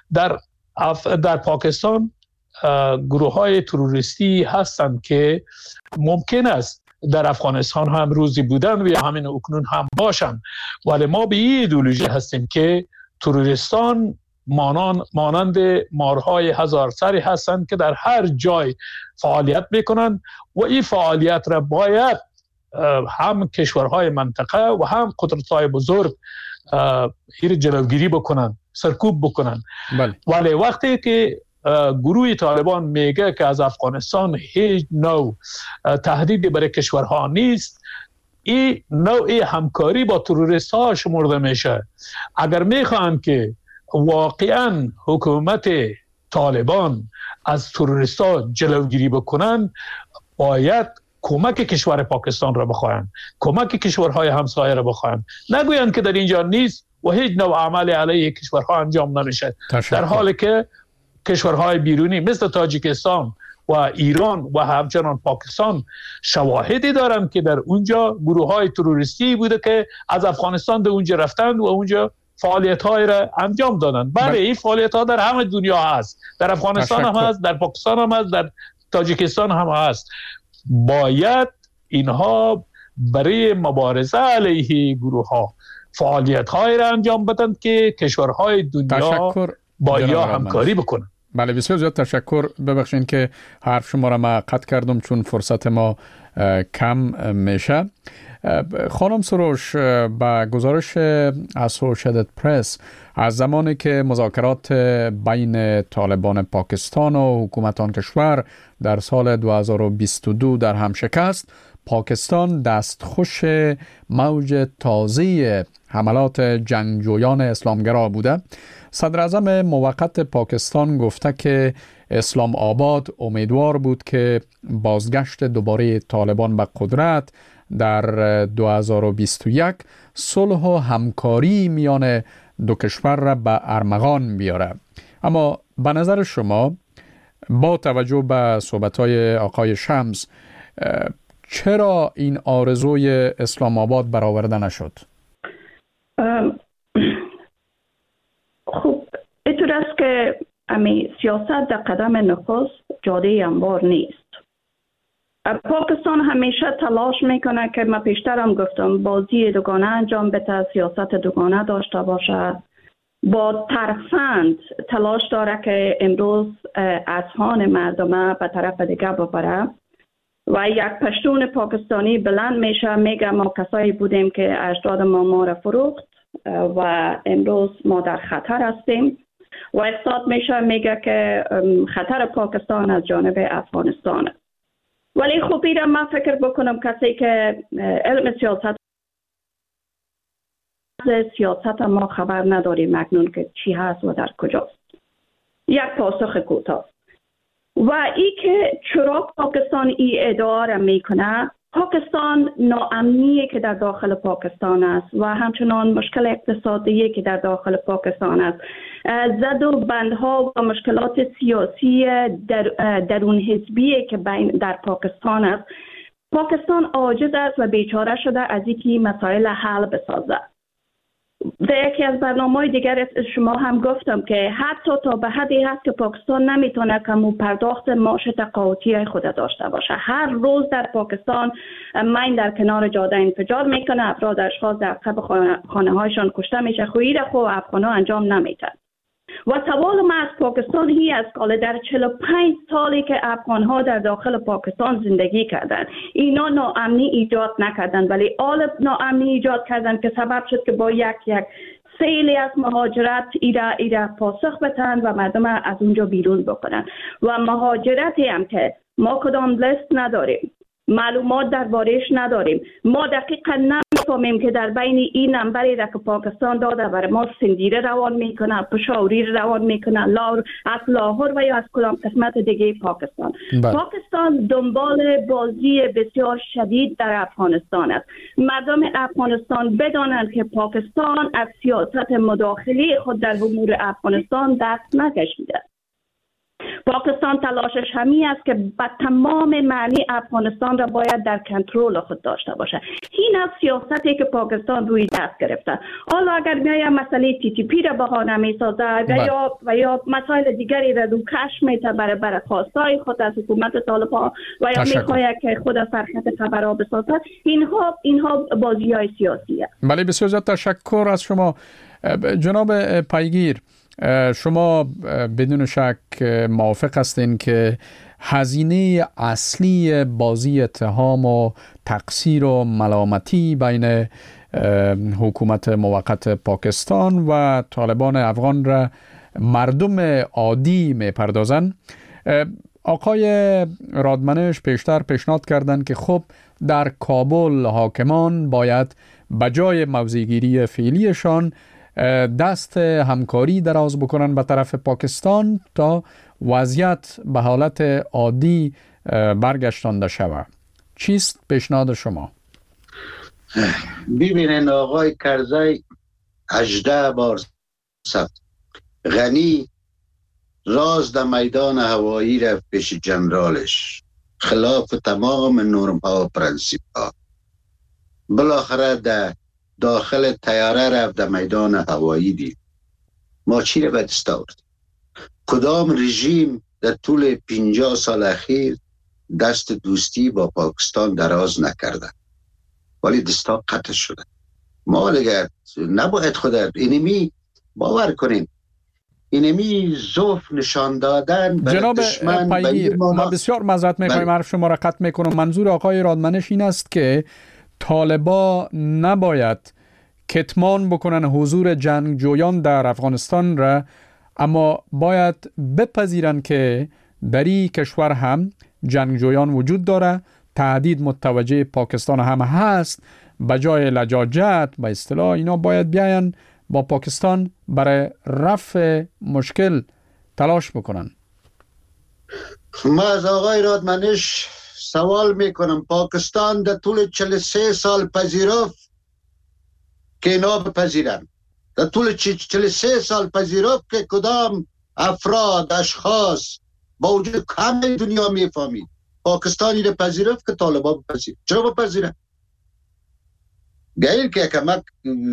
در پاکستان گروه های تروریستی هستند که ممکن است در افغانستان هم روزی بودن و یا همین اکنون هم باشند، ولی ما به این ایدئولوژی هستیم که تروریستان مانند مارهای هزار سری هستند که در هر جای فعالیت میکنند و این فعالیت را باید هم کشورهای منطقه و هم قدرت‌های بزرگ این جلوگیری بکنند، سرکوب بکنند. ولی وقتی که گروه طالبان میگه که از افغانستان هیچ نوع تهدیدی برای کشورها نیست، این نوع همکاری با تروریست ها شمرده میشه. اگر میخوان که واقعا حکومت طالبان از تروریست ها جلوگیری بکنن، باید کمک کشور پاکستان را بخواهند، کمک کشورهای همسایه را بخواهند، نگویند که در اینجا نیست و هیچ نوع عمل علیه کشورها انجام نمیشه. در حالی که کشورهای بیرونی مثل تاجیکستان و ایران و همچنان پاکستان شواهدی دارند که در اونجا گروه های تروریستی بوده که از افغانستان به اونجا رفتند و اونجا فعالیت های را انجام دادند. بله، این فعالیت ها در همه دنیا هست، در افغانستان هم هست، در پاکستان هم هست، در تاجیکستان هم هست. باید اینها برای مبارزه علیه گروه ها فعالیت های را انجام بدند که کشورهای دنیا با یا همکاری بکنند. بله، بسیار زیاد تشکر. ببخشید که حرف شما را من قطع کردم چون فرصت ما کم میشه. خانم سروش، با گزارش اسوسییتد پرس از زمانی که مذاکرات بین طالبان پاکستان و حکومت آن کشور در سال 2022 در هم شکست، پاکستان دستخوش موج تازه حملات جنگجویان اسلامگرا بوده. صدر اعظم موقت پاکستان گفته که اسلام آباد امیدوار بود که بازگشت دوباره طالبان به قدرت در 2021 صلح و همکاری میان دو کشور را به ارمغان بیاره. اما به نظر شما با توجه به صحبت‌های آقای شمس چرا این آرزوی اسلام آباد برآورده نشد؟ خب اینطور است که سیاست در قدم نخست جاده هموار نیست. پاکستان همیشه تلاش میکنه که من پیشترم گفتم بازی دوگانه انجام بده، سیاست دوگانه داشته باشه. با ترفند تلاش داره که امروز اذهان مردم به طرف دیگه ببره و یک پشتون پاکستانی بلند میشه میگه ما کسایی بودیم که اجداد ما را فروخت و امروز ما در خطر هستیم و استاد میشه میگه که خطر پاکستان از جانب افغانستان. ولی خب ایره من فکر بکنم کسی که علم سیاست ما خبر نداریم مکنون که چی هست و در کجاست. یک پاسخ کوتاه. و ای که چرا پاکستان ای ادعا را میکنه، پاکستان ناامنی که در داخل پاکستان است و همچنان مشکل اقتصادی که در داخل پاکستان است، زد و بندها و مشکلات سیاسی درون حزبی که در پاکستان است، پاکستان عاجز است و بیچاره شده از اینکه مسائل حل بسازه. در یکی از برنامه‌های دیگر شما هم گفتم که حتی تا به حدی هست که پاکستان نمیتونه کمو پرداخت معاش تقاعدی خود داشته باشه. هر روز در پاکستان مین در کنار جاده انفجار میکنه، افراد اشخاص در عقب خانه هایشان کشته میشه. خویره خو افغان‌ها انجام نمیتن. و سوال ما از پاکستان هی است که در 45 سالی که افغان‌ها در داخل پاکستان زندگی کردند، اینا ناامنی ایجاد نکردند ولی آل ناامنی ایجاد کردند که سبب شد که با یک سیلی از مهاجرت ایره پاسخ بدن و مردم از اونجا بیرون بکنن. و مهاجرتی هم که ما کدام لیست نداریم، معلومات درباره‌اش نداریم، ما دقیقاً بفهمیم که در بین این نمبری را که پاکستان داده برای ما سندیره روان میکنه، پشاوری روان میکنه، از لاهور و یا از کدام قسمت دیگه پاکستان. پاکستان دنبال بازی بسیار شدید در افغانستان است. مردم افغانستان بدانند که پاکستان از سیاست مداخله خود در امور افغانستان دست نکشیده. پاکستان تلاشش همین است که به تمام معنی افغانستان را باید در کنترل خود داشته باشه. این از سیاستی که پاکستان روی دست گرفته. حالا اگر میایم مسئله TTP را بهانه میسازه و یا مسائل دیگری را رو کش میته برای خواستای خود از حکومت طالبان و یا میخواهد که خود سرخط خبرها بسازد، اینها بازی‌های سیاسی است. بله، بسیار زیاد تشکر از شما جناب پیگیر. شما بدون شک موافق هستین که هزینه اصلی بازی اتهام و تقصیر و ملامتی بین حکومت موقت پاکستان و طالبان افغان را مردم عادی میپردازن. آقای رادمنش پیشتر پیشنهاد کردند که خب در کابل حاکمان باید بجای موضع‌گیری فعلیشان دست همکاری دراز بکنن به طرف پاکستان تا وضعیت به حالت عادی برگشتانده شود. چیست پیشنهاد شما؟ ببینین آقای کرزی 18 بار سفت غنی راز در میدان هوایی رفت پیش جنرالش خلاف تمام نرم ها و پرنسیپ ها. بالاخره در داخل تیاره رفت در میدان هوایی دید. ما چی رو به دست آورد؟ کدام رژیم در طول 50 سال اخیر دست دوستی با پاکستان دراز نکرده، ولی دستا قطع شده. ما دیگر نباید خود اینمی باور کنیم، اینمی ضعف نشان دادن جناب پیگیر، من بسیار معذرت میخوایم حرف شما را قطع میکنم. منظور آقای رادمنش این است که طالبا نباید کتمان بکنن حضور جنگجویان در افغانستان را، اما باید بپذیرن که در این کشور هم جنگجویان وجود داره، تهدید متوجه پاکستان هم هست. بجای لجاجت به اصطلاح اینا باید بیاین با پاکستان برای رفع مشکل تلاش بکنن. ما از آقای رادمنش سوال میکنم، پاکستان در طول 43 سال پذیرفت که اینا بپذیرن؟ در طول 43 سال پذیرفت که کدام افراد اشخاص با وجود همه دنیا میفهمید پاکستانی رو پذیرفت که طالبان بپذیرن؟ چرا بپذیرن؟ گیر که کمک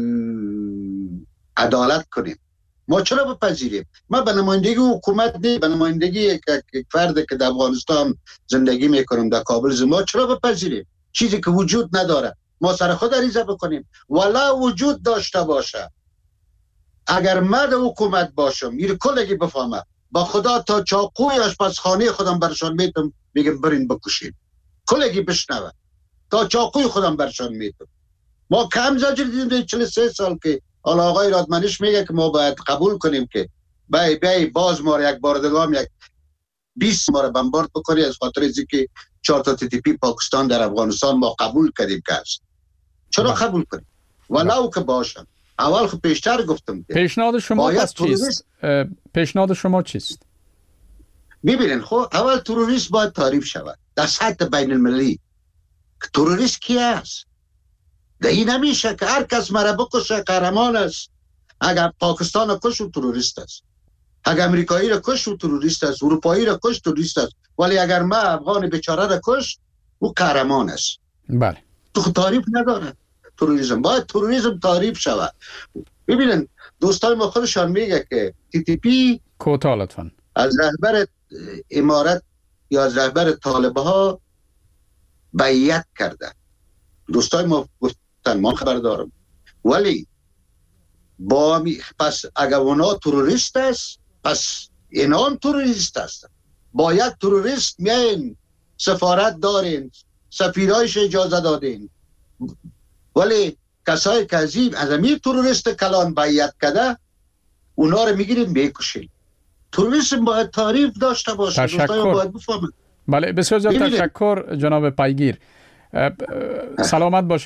عدالت کنیم. ما چرا بپذیریم؟ ما به نمایندگی حکومت نه، به نمایندگی یک فرد که در افغانستان زندگی میکنم در کابل، ما چرا بپذیریم چیزی که وجود نداره؟ ما سر خود عریضه بکنیم ولا وجود داشته باشه. اگر من حکومت باشم این کلگی بفهمه با خدا تا چاقوی آشپزخانه خودم برشان میتم میگم برین بکشین، کلگی بشنوه تا چاقوی خودم برشان میتم. ما کم زجر دیدیم در 43 سال که حالا آقای رادمنش میگه که ما باید قبول کنیم که بای باز ما یک بار دگام یک 20 بار بمبارد بکنی از خاطر از اینکه 4 تا TTP پاکستان در افغانستان ما قبول کردیم که است. چرا قبول کنیم؟ ولو که باشن. اول خب پیشتر گفتم که پیشنهاد شما چیست؟ پیشنهاد شما چیست؟ ببینین خب اول تروریست باید تعریف شود در سطح بین المللی. تروریست کی است؟ ده این نمیشه که هر کس مرا بکشه قهرمان است. اگر پاکستان را کش و تروریست است، اگر امریکایی را کش و تروریست است، اروپایی را کش تروریست است، ولی اگر ما افغان بیچاره را کش او قهرمان است. بله. تو تعریف نداره تروریسم. باید تروریسم تعریف شود. ببینن دوستای ما خودشان میگه که TTP کوتاه لطفاً از رهبر امارت یا از رهبر طالبه ها بیعت کرده. دوستای ما گفتن ما خبر دارم، ولی با پس اگر اونا تروریست است پس اینا هم تروریست است. با یک تروریست میاین سفارت دارین، سفیرایش اجازه دادین، ولی کسایی که از این تروریست کلان بیعت کرده اونا رو میگیرین میکشین. تروریسم باید تعریف داشته باشه. تشکر. باید بفهمن. بله بسیار زیاد تشکر جناب پیگیر. سلامت باشین.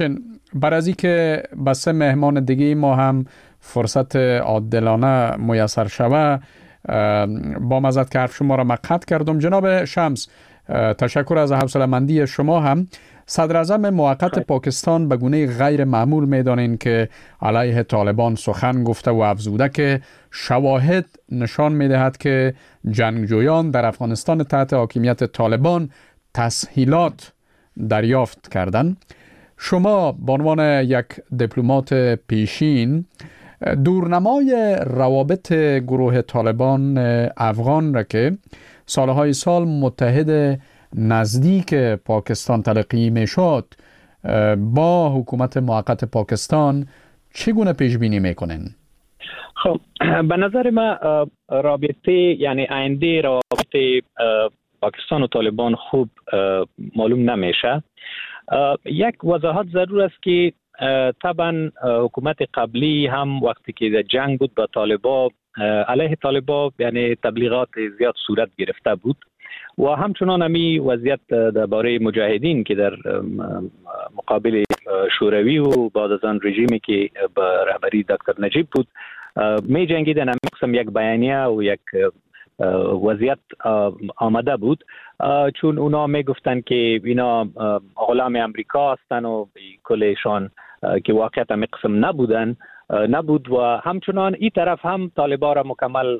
بر از که به 3 مهمان دیگه ما هم فرصت عادلانه میسر شوه، با مزد که حرف شما را مقطع کردم. جناب شمس، تشکر از حوصله‌مندی شما. هم صدر اعظم موقت پاکستان به گونه غیر معمول می‌دانند که علیه طالبان سخن گفته و افزوده که شواهد نشان می‌دهد که جنگجویان در افغانستان تحت حاکمیت طالبان تسهیلات دریافت کردند. شما به عنوان یک دیپلمات پیشین دورنمای روابط گروه طالبان افغان را که سالهای سال متحد نزدیک پاکستان تلقی می شد با حکومت موقت پاکستان چگونه پیش بینی میکنین؟ خب به نظر من رابطه یعنی آینده رابطه پاکستان و طالبان خوب معلوم نمیشه. یک وضاحت ضرور است که طبعا حکومت قبلی هم وقتی که در جنگ بود با طالبان، علیه طالبان یعنی تبلیغات زیاد صورت گرفته بود و همچنان همی وضعیت درباره مجاهدین که در مقابل شوروی و بعد از آن رژیمی که به رهبری دکتر نجیب بود می جنگیدن، همی قسم یک بیانیه و یک وضعیت آمده بود، چون اونا می گفتن که اینا غلام امریکا هستن و کلشان که واقعیت همی قسم نبود و همچنان این طرف هم طالبان را مکمل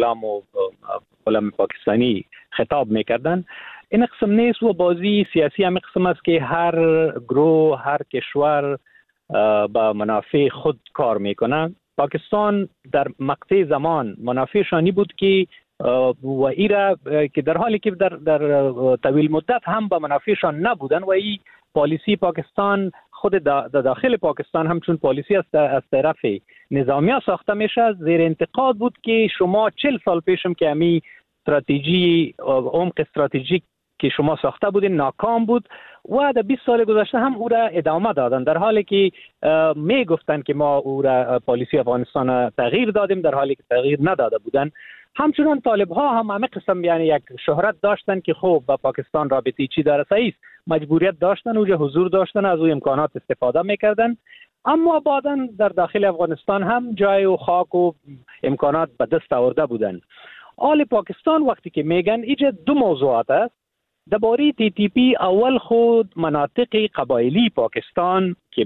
غلام پاکستانی خطاب میکردن. این قسم نیست و بازی سیاسی هم قسم است که هر گروه هر کشور با منافع خود کار میکنه. پاکستان در مقطع زمان منافعشانی بود که و ایرا که در حالی که در طویل مدت هم با منافعشان نبودن و این پالیسی پاکستان خود داخل پاکستان همچون پالیسی از طرف نظامی ساخته میشه زیر انتقاد بود که شما 40 سال پیشم که همی استراتژی عمق استراتژیک که شما ساخته بودین ناکام بود و در 20 سال گذشته هم او را ادامه دادن، در حالی که می گفتن که ما او را پالیسی افغانستان تغییر دادیم در حالی که تغییر نداده بودن. همچنان طالب ها هم همه قسم یعنی یک شهرت داشتن که خب با پاکستان رابطه چی داره، صحیح مجبوریت داشتن اوجه حضور داشتن، از او امکانات استفاده میکردن، اما بعداً در داخل افغانستان هم جای و خاک و امکانات به دست آورده بودن. آل پاکستان وقتی که میگن اینجا 2 موضوعات است. درباره TTP اول خود مناطق قبایلی پاکستان که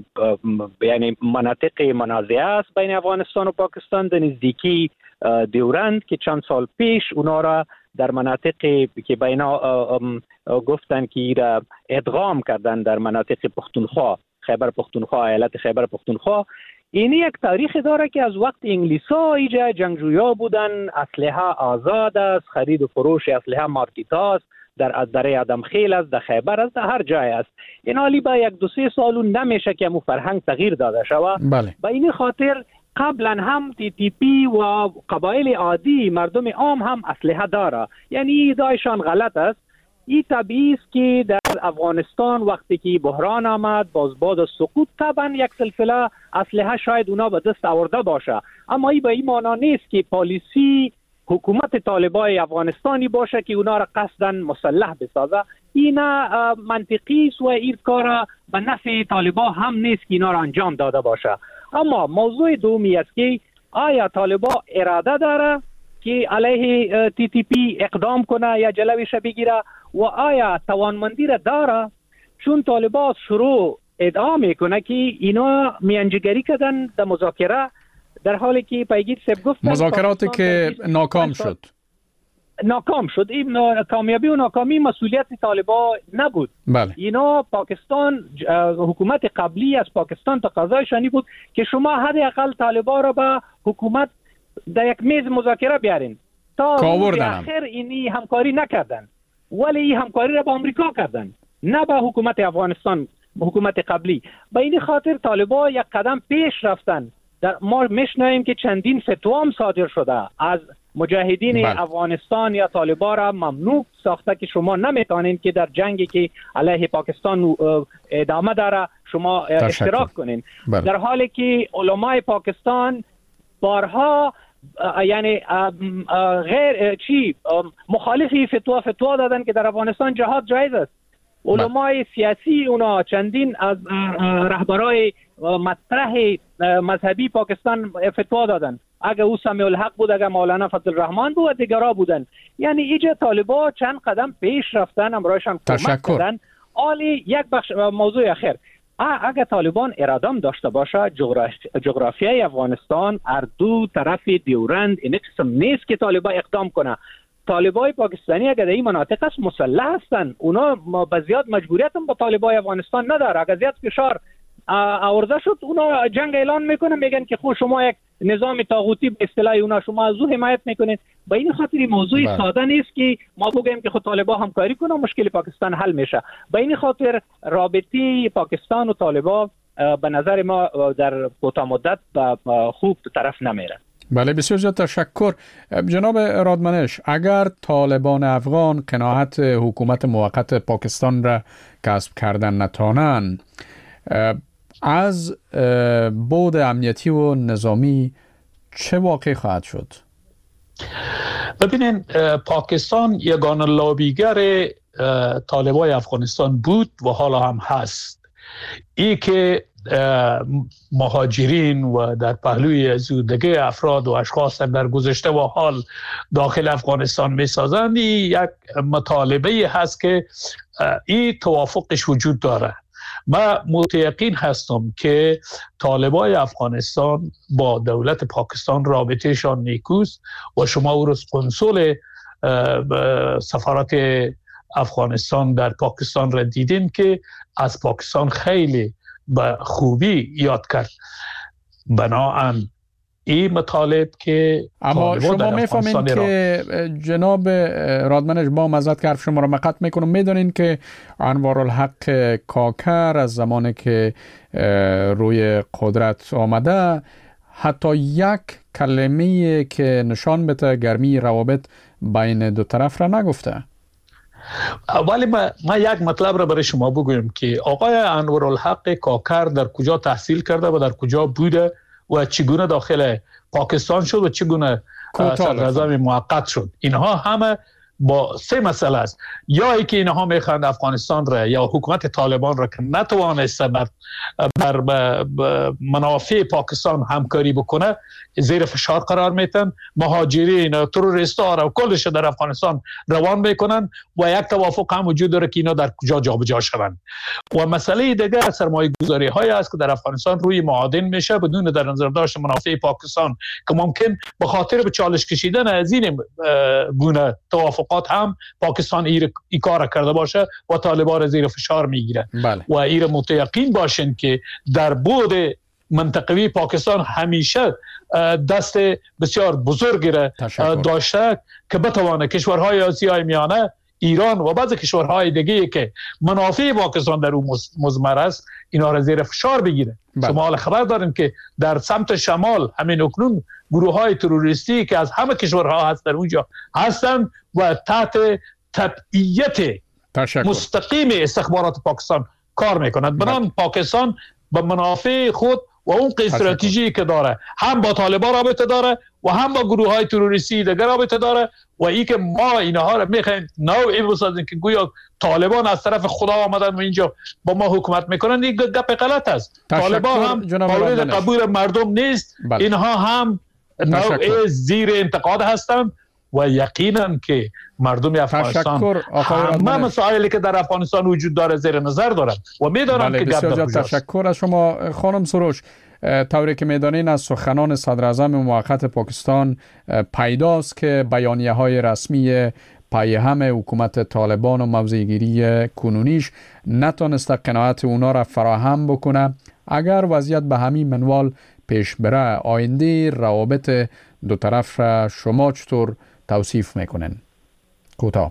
یعنی مناطق منازعه است بین افغانستان و پاکستان در نزدیکی دیورند که چند سال پیش اونا را در مناطق که بینا گفتن که را ادغام کردن در مناطق پختونخوا، خیبر پختونخوا، ایالت خیبر پختونخوا. این یک تاریخ داره که از وقت انگلیسا اینجا جنگجویا بودن، اسلحه آزاد است، خرید و فروش اسلحه مارکت است، در دره آدمخیل است، در خیبر است، در هر جای است. این حالی با 1-2-3 سالو نمیشه که مو فرهنگ تغییر داده شود. به این خاطر قبلا هم TTP و قبایل عادی مردم عام هم اسلحه داره، یعنی ادعایشان غلط است. این طبیعی است که در افغانستان وقتی که بحران آمد بعد از سقوط طبعا یک سلسله اسلحه شاید اونا به دست آورده باشه، اما این به این معنا نیست که پالیسی حکومت طالبای افغانستانی باشه که اونا را قصداً مسلح بسازه. این منطقی است و این کار به نفع طالبا هم نیست که اینا را انجام داده باشه. اما موضوع دومی است که آیا طالبا اراده داره که علیه TTP اقدام کنه یا جلوش بگیره و آیا توانمندی را داره؟ چون طالبا شروع ادعا میکنه که اینا میانجیگری کردن در مذاکره، در حالی که پیگیر سب گفتن مذاکراتی که ناکام شد. این کامیابی و ناکامی مسئولیت طالبان نبود. بله. اینا پاکستان حکومت قبلی از پاکستان تقاضایشانی بود که شما حداقل طالبان را به حکومت در یک میز مذاکره بیارین. تا آخر اینی همکاری نکردن، ولی این همکاری را با آمریکا کردن، نه با حکومت افغانستان، حکومت قبلی. به این خاطر طالبان یک قدم پیش رفتن. ما میشنویم که چندین فتوا هم صادر شده از مجاهدین افغانستان یا طالبان را ممنوع ساخته که شما نمیتونین که در جنگی که علیه پاکستان ادامه داره شما اشتراک کنین. در حالی که علمای پاکستان بارها یعنی غیر مخالفی فتوا دادن که در افغانستان جهاد جایز است. علمای سیاسی اونا چندین از رهبرای مطرح مذهبی پاکستان فتوا دادن. اگه او سمیع الحق بود، اگه مولانا فضل الرحمن بود و دیگرها بودن. یعنی اینجا طالبا چند قدم پیش رفتن، امرایشان کمک کردن. عالی یک بخش موضوع اخیر، اگه طالبان ارادم داشته باشه جغرافیای افغانستان اردو طرف دیورند این قسم نیست که طالبا اقدام کنه. طالبای پاکستانی اگر در این مناطق است مسلح هستند، اونا به زیاد مجبوریت هم با طالبای افغانستان نداره. اگر زیاد فشار آورده شد اونا جنگ اعلان میکنن، میگن که خود شما یک نظام طاغوتی به اصطلاح اونا شما از او حمایت میکنید. به این خاطر موضوع ساده نیست که ما بگیم که خود طالبا همکاری کنه مشکل پاکستان حل میشه. به این خاطر رابطه پاکستان و طالبا به نظر ما در کوتاه مدت خوب طرف نمیره. بله، بسیار زیاد تشکر. جناب رادمنش، اگر طالبان افغان قناعت حکومت موقت پاکستان را کسب کردن نتوانند، از بعد امنیتی و نظامی چه واقع خواهد شد؟ ببینین، پاکستان یگانه لابیگر طالبای افغانستان بود و حالا هم هست. ای که مهاجرین و در پهلوی از دیگه افراد و اشخاص در گذشته و حال داخل افغانستان می سازند، یک مطالبه هست که این توافقش وجود داره. من متیقن هستم که طالبای افغانستان با دولت پاکستان رابطهشان نیکوست و شما او روز کنسول سفارت افغانستان در پاکستان را دیدین که از پاکستان خیلی به خوبی یاد کرد. بنابراین این مطالب که اما شما میفهمین که جناب رادمنش، با معذرت که حرف شما را مقطع میکنم، میدونین که انوارالحق کاکر از زمانی که روی قدرت آمده حتی یک کلمه که نشان بده گرمی روابط بین دو طرف را نگفته. ولی ما یک مطلب را برای شما بگویم که آقای انوارالحق کاکر در کجا تحصیل کرده و در کجا بوده و چگونه داخل پاکستان شد و چگونه صدراعظم موقت شد. اینها همه با سه مسئله است. یا ای که اینها میخواهند افغانستان را یا حکومت طالبان را که نتوانسته بر منافع پاکستان همکاری بکنه زیر فشار قرار میتن، مهاجرین تروریستا را کلش در افغانستان روان میکنن و یک توافق هم وجود داره که اینا در کجا جابجا شوند. و مسئله دیگه سرمایه گذاری های است که در افغانستان روی معادن میشه بدون در نظر داشت منافع پاکستان، که ممکن به خاطر به چالش کشیدن از این گونه توافقات هم پاکستان این کار کرده باشه و طالبان را زیر فشار میگیره. بله. و این متیقن باشین که در بعد منطقوی پاکستان همیشه دست بسیار بزرگی را داشته که بتوانه کشورهای آسیای میانه، ایران و بعض کشورهای دیگه که منافع پاکستان در اون مضمر است اینا را زیر فشار بگیره. شما حالا خبر دارین که در سمت شمال همین اکنون گروه‌های تروریستی که از همه کشورها هست در اونجا هستند و تحت تبعیت مستقیم استخبارات پاکستان کار میکنند. بنابراین پاکستان به منافع خود و اون استراتژی که داره هم با طالبان رابطه داره و هم با گروه‌های تروریستی دیگر رابطه داره و این که ما اینها را میخوایم نوعی بسازیم که گویا طالبان از طرف خدا آمدن و اینجا با ما حکومت میکنن، این گپ غلط است. طالبان هم مورد قبول مردم نیست. اینها هم نوع زیر انتقاد هستند و یقینا که مردم افغانستان همه مسائلی که در افغانستان وجود داره زیر نظر دارند و میدانند که گپ کجاست. تشکر از شما خانم سروش. طوری که میدانین از سخنان صدراعظم موقت پاکستان پیداست که بیانیه‌های رسمی پیهم حکومت طالبان و موضع‌گیری کنونیش نتونسته قناعت اونا را فراهم بکنه. اگر وضعیت به همین منوال پیش بره، آینده روابط دو طرف را شما چطور توصیف میکنین؟ کوتاه.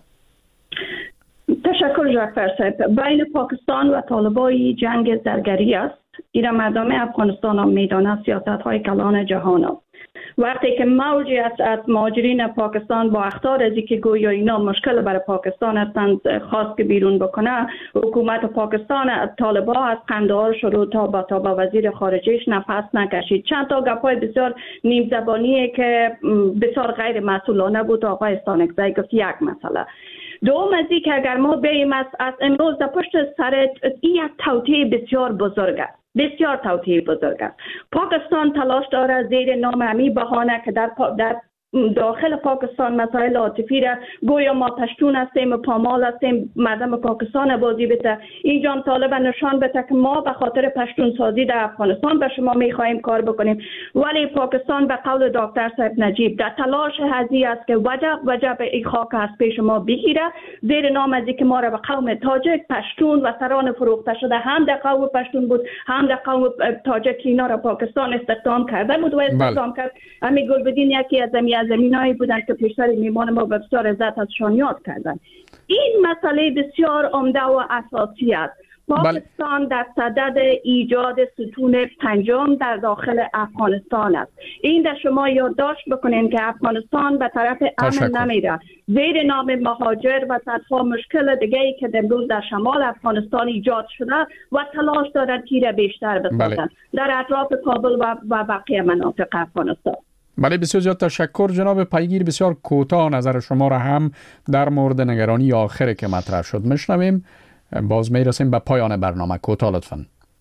تشکر جعفر صاحب. بین پاکستان و طالبان جنگ زرگری است. ایرا مردم افغانستان هم میدانه سیاست های کلان جهان هم. وقتی که موجی است از مهاجرین پاکستان با اخطار از که گویا اینا مشکل برای پاکستان هستند خواست که بیرون بکنه، حکومت پاکستان از طالبان از قندهار شروع تا با وزیر خارجهش نفس نکشید. چند تا گپای بسیار نیم زبانیه که بسیار غیر مسئولانه بود. آقای استانکزی گفت یک مسئله دوم از این که اگر ما بیم از امروز در پشت سر این یک توطئه بسیار بزرگ است، بسیار توطئه بزرگ است. پاکستان تلاش داره زیر نام امی بهانه که در داخل پاکستان مسائل عاطفی را گویا ما پشتون هستیم و پامال هستیم، مردم پاکستان بازی بده. اینجا طالب نشان بده که ما به خاطر پشتون سازی در افغانستان به شما میخواهیم کار بکنیم، ولی پاکستان به قول دکتر صاحب نجیب در تلاش هزی است که وجب این خاک از پیش ما بگیره زیر نام از که ما را به قوم تاجک، پشتون و سران فروخته شده هم در قوم پشتون بود هم در قوم تاجک اینا را پاکستان استخدام کرده بود و استخدام کرد. امی گلبدین یکی از زمینایی بودن که پیشتر میمان ما بسیار عزت ازشان یاد کردن. این مسئله بسیار عمده و اساسی است. پاکستان در صدد ایجاد ستون پنجم در داخل افغانستان است. این در شما یادداشت بکنین که افغانستان به طرف امن نمیره. زیر نام مهاجر و صدها مشکل دیگه‌ای که امروز در شمال افغانستان ایجاد شده و تلاش دارند تیر بیشتر بسازند در اطراف کابل و بقیه مناطق افغانستان. بله، بسیار زیاد تشکر جناب پیگیر. بسیار کوتاه نظر شما را هم در مورد نگرانی آخری که مطرح شد میشنویم. باز میرسیم به پایان برنامه. کوتاه لطفاً.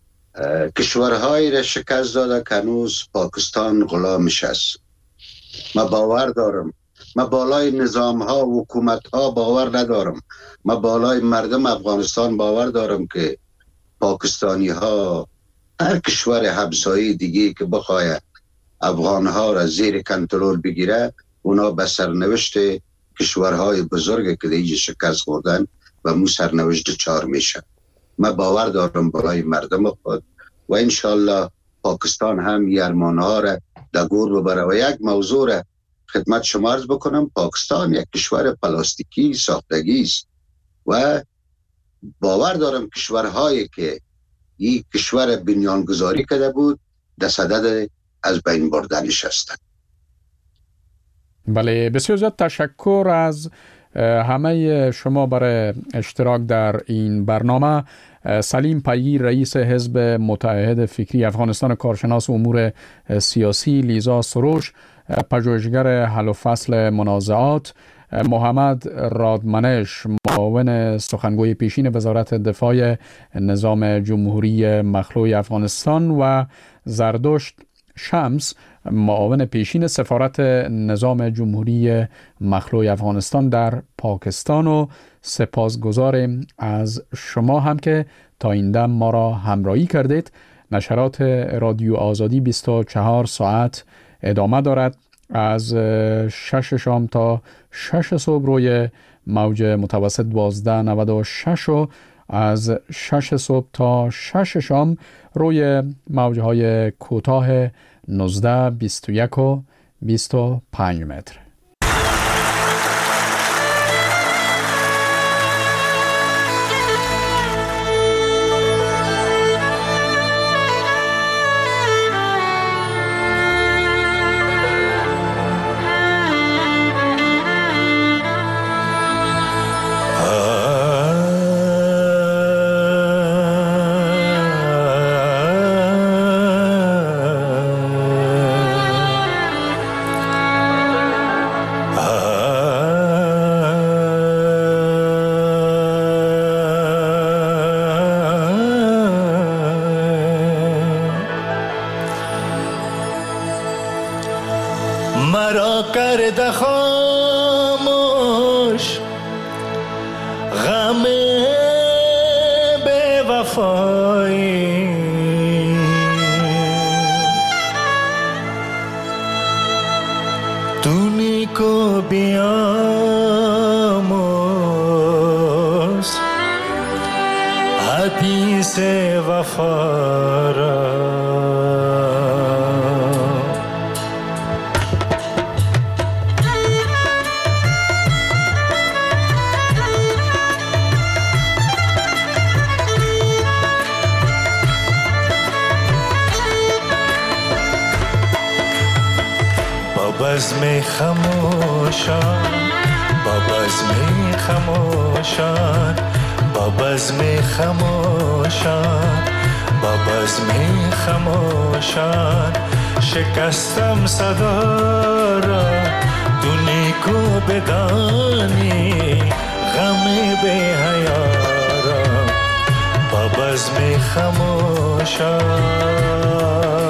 کشورهای را شکست داده که هنوز پاکستان غلامش است. ما باور دارم، ما بالای نظام ها و حکومت ها باور ندارم، ما بالای مردم افغانستان باور دارم که پاکستانی ها هر کشور همسایه دیگه که بخواهد افغان ها را زیر کنترل بگیره، اونا به سرنوشت کشورهای بزرگ که دیگه شکست خوردن و مو سرنوشت دچار میشه. من باور دارم برای مردم خود و انشالله پاکستان هم ارمان ها را در گور ببره. و یک موضوع را خدمت شما عرض بکنم، پاکستان یک کشور پلاستیکی ساختگی است و باور دارم کشورهایی که این کشور بنیانگذاری کرده بود در صدد از بین بردنش هستند. بله، بسیار زیاد تشکر از همه شما برای اشتراک در این برنامه. سلیم پیگیر رئیس حزب متحد فکری افغانستان، کارشناس امور سیاسی، لیزا سروش پژوهشگر حل و فصل منازعات، محمد رادمنش معاون سخنگوی پیشین وزارت دفاع نظام جمهوری مخلوع افغانستان و زردشت شمس معاون پیشین سفارت نظام جمهوری مخلوع افغانستان در پاکستان. و سپاسگزاریم از شما هم که تا این دم ما را همراهی کردید. نشرات رادیو آزادی 24 ساعت ادامه دارد، از 6 شام تا 6 صبح روی موج متوسط 1296 و از 6 صبح تا 6 شام روی موجهای کوتاه 19 21 و 25 متر. مرا کرده خاموش غم بے وفایی، تو نیکو بیاموز حدیث وفا را. بزم خموشان، با بزم خموشان، با بزم خموشان، با بزم خموشان شکستم صدا را. تو نیکو بدانی غم بی حیارا با بزم خموشان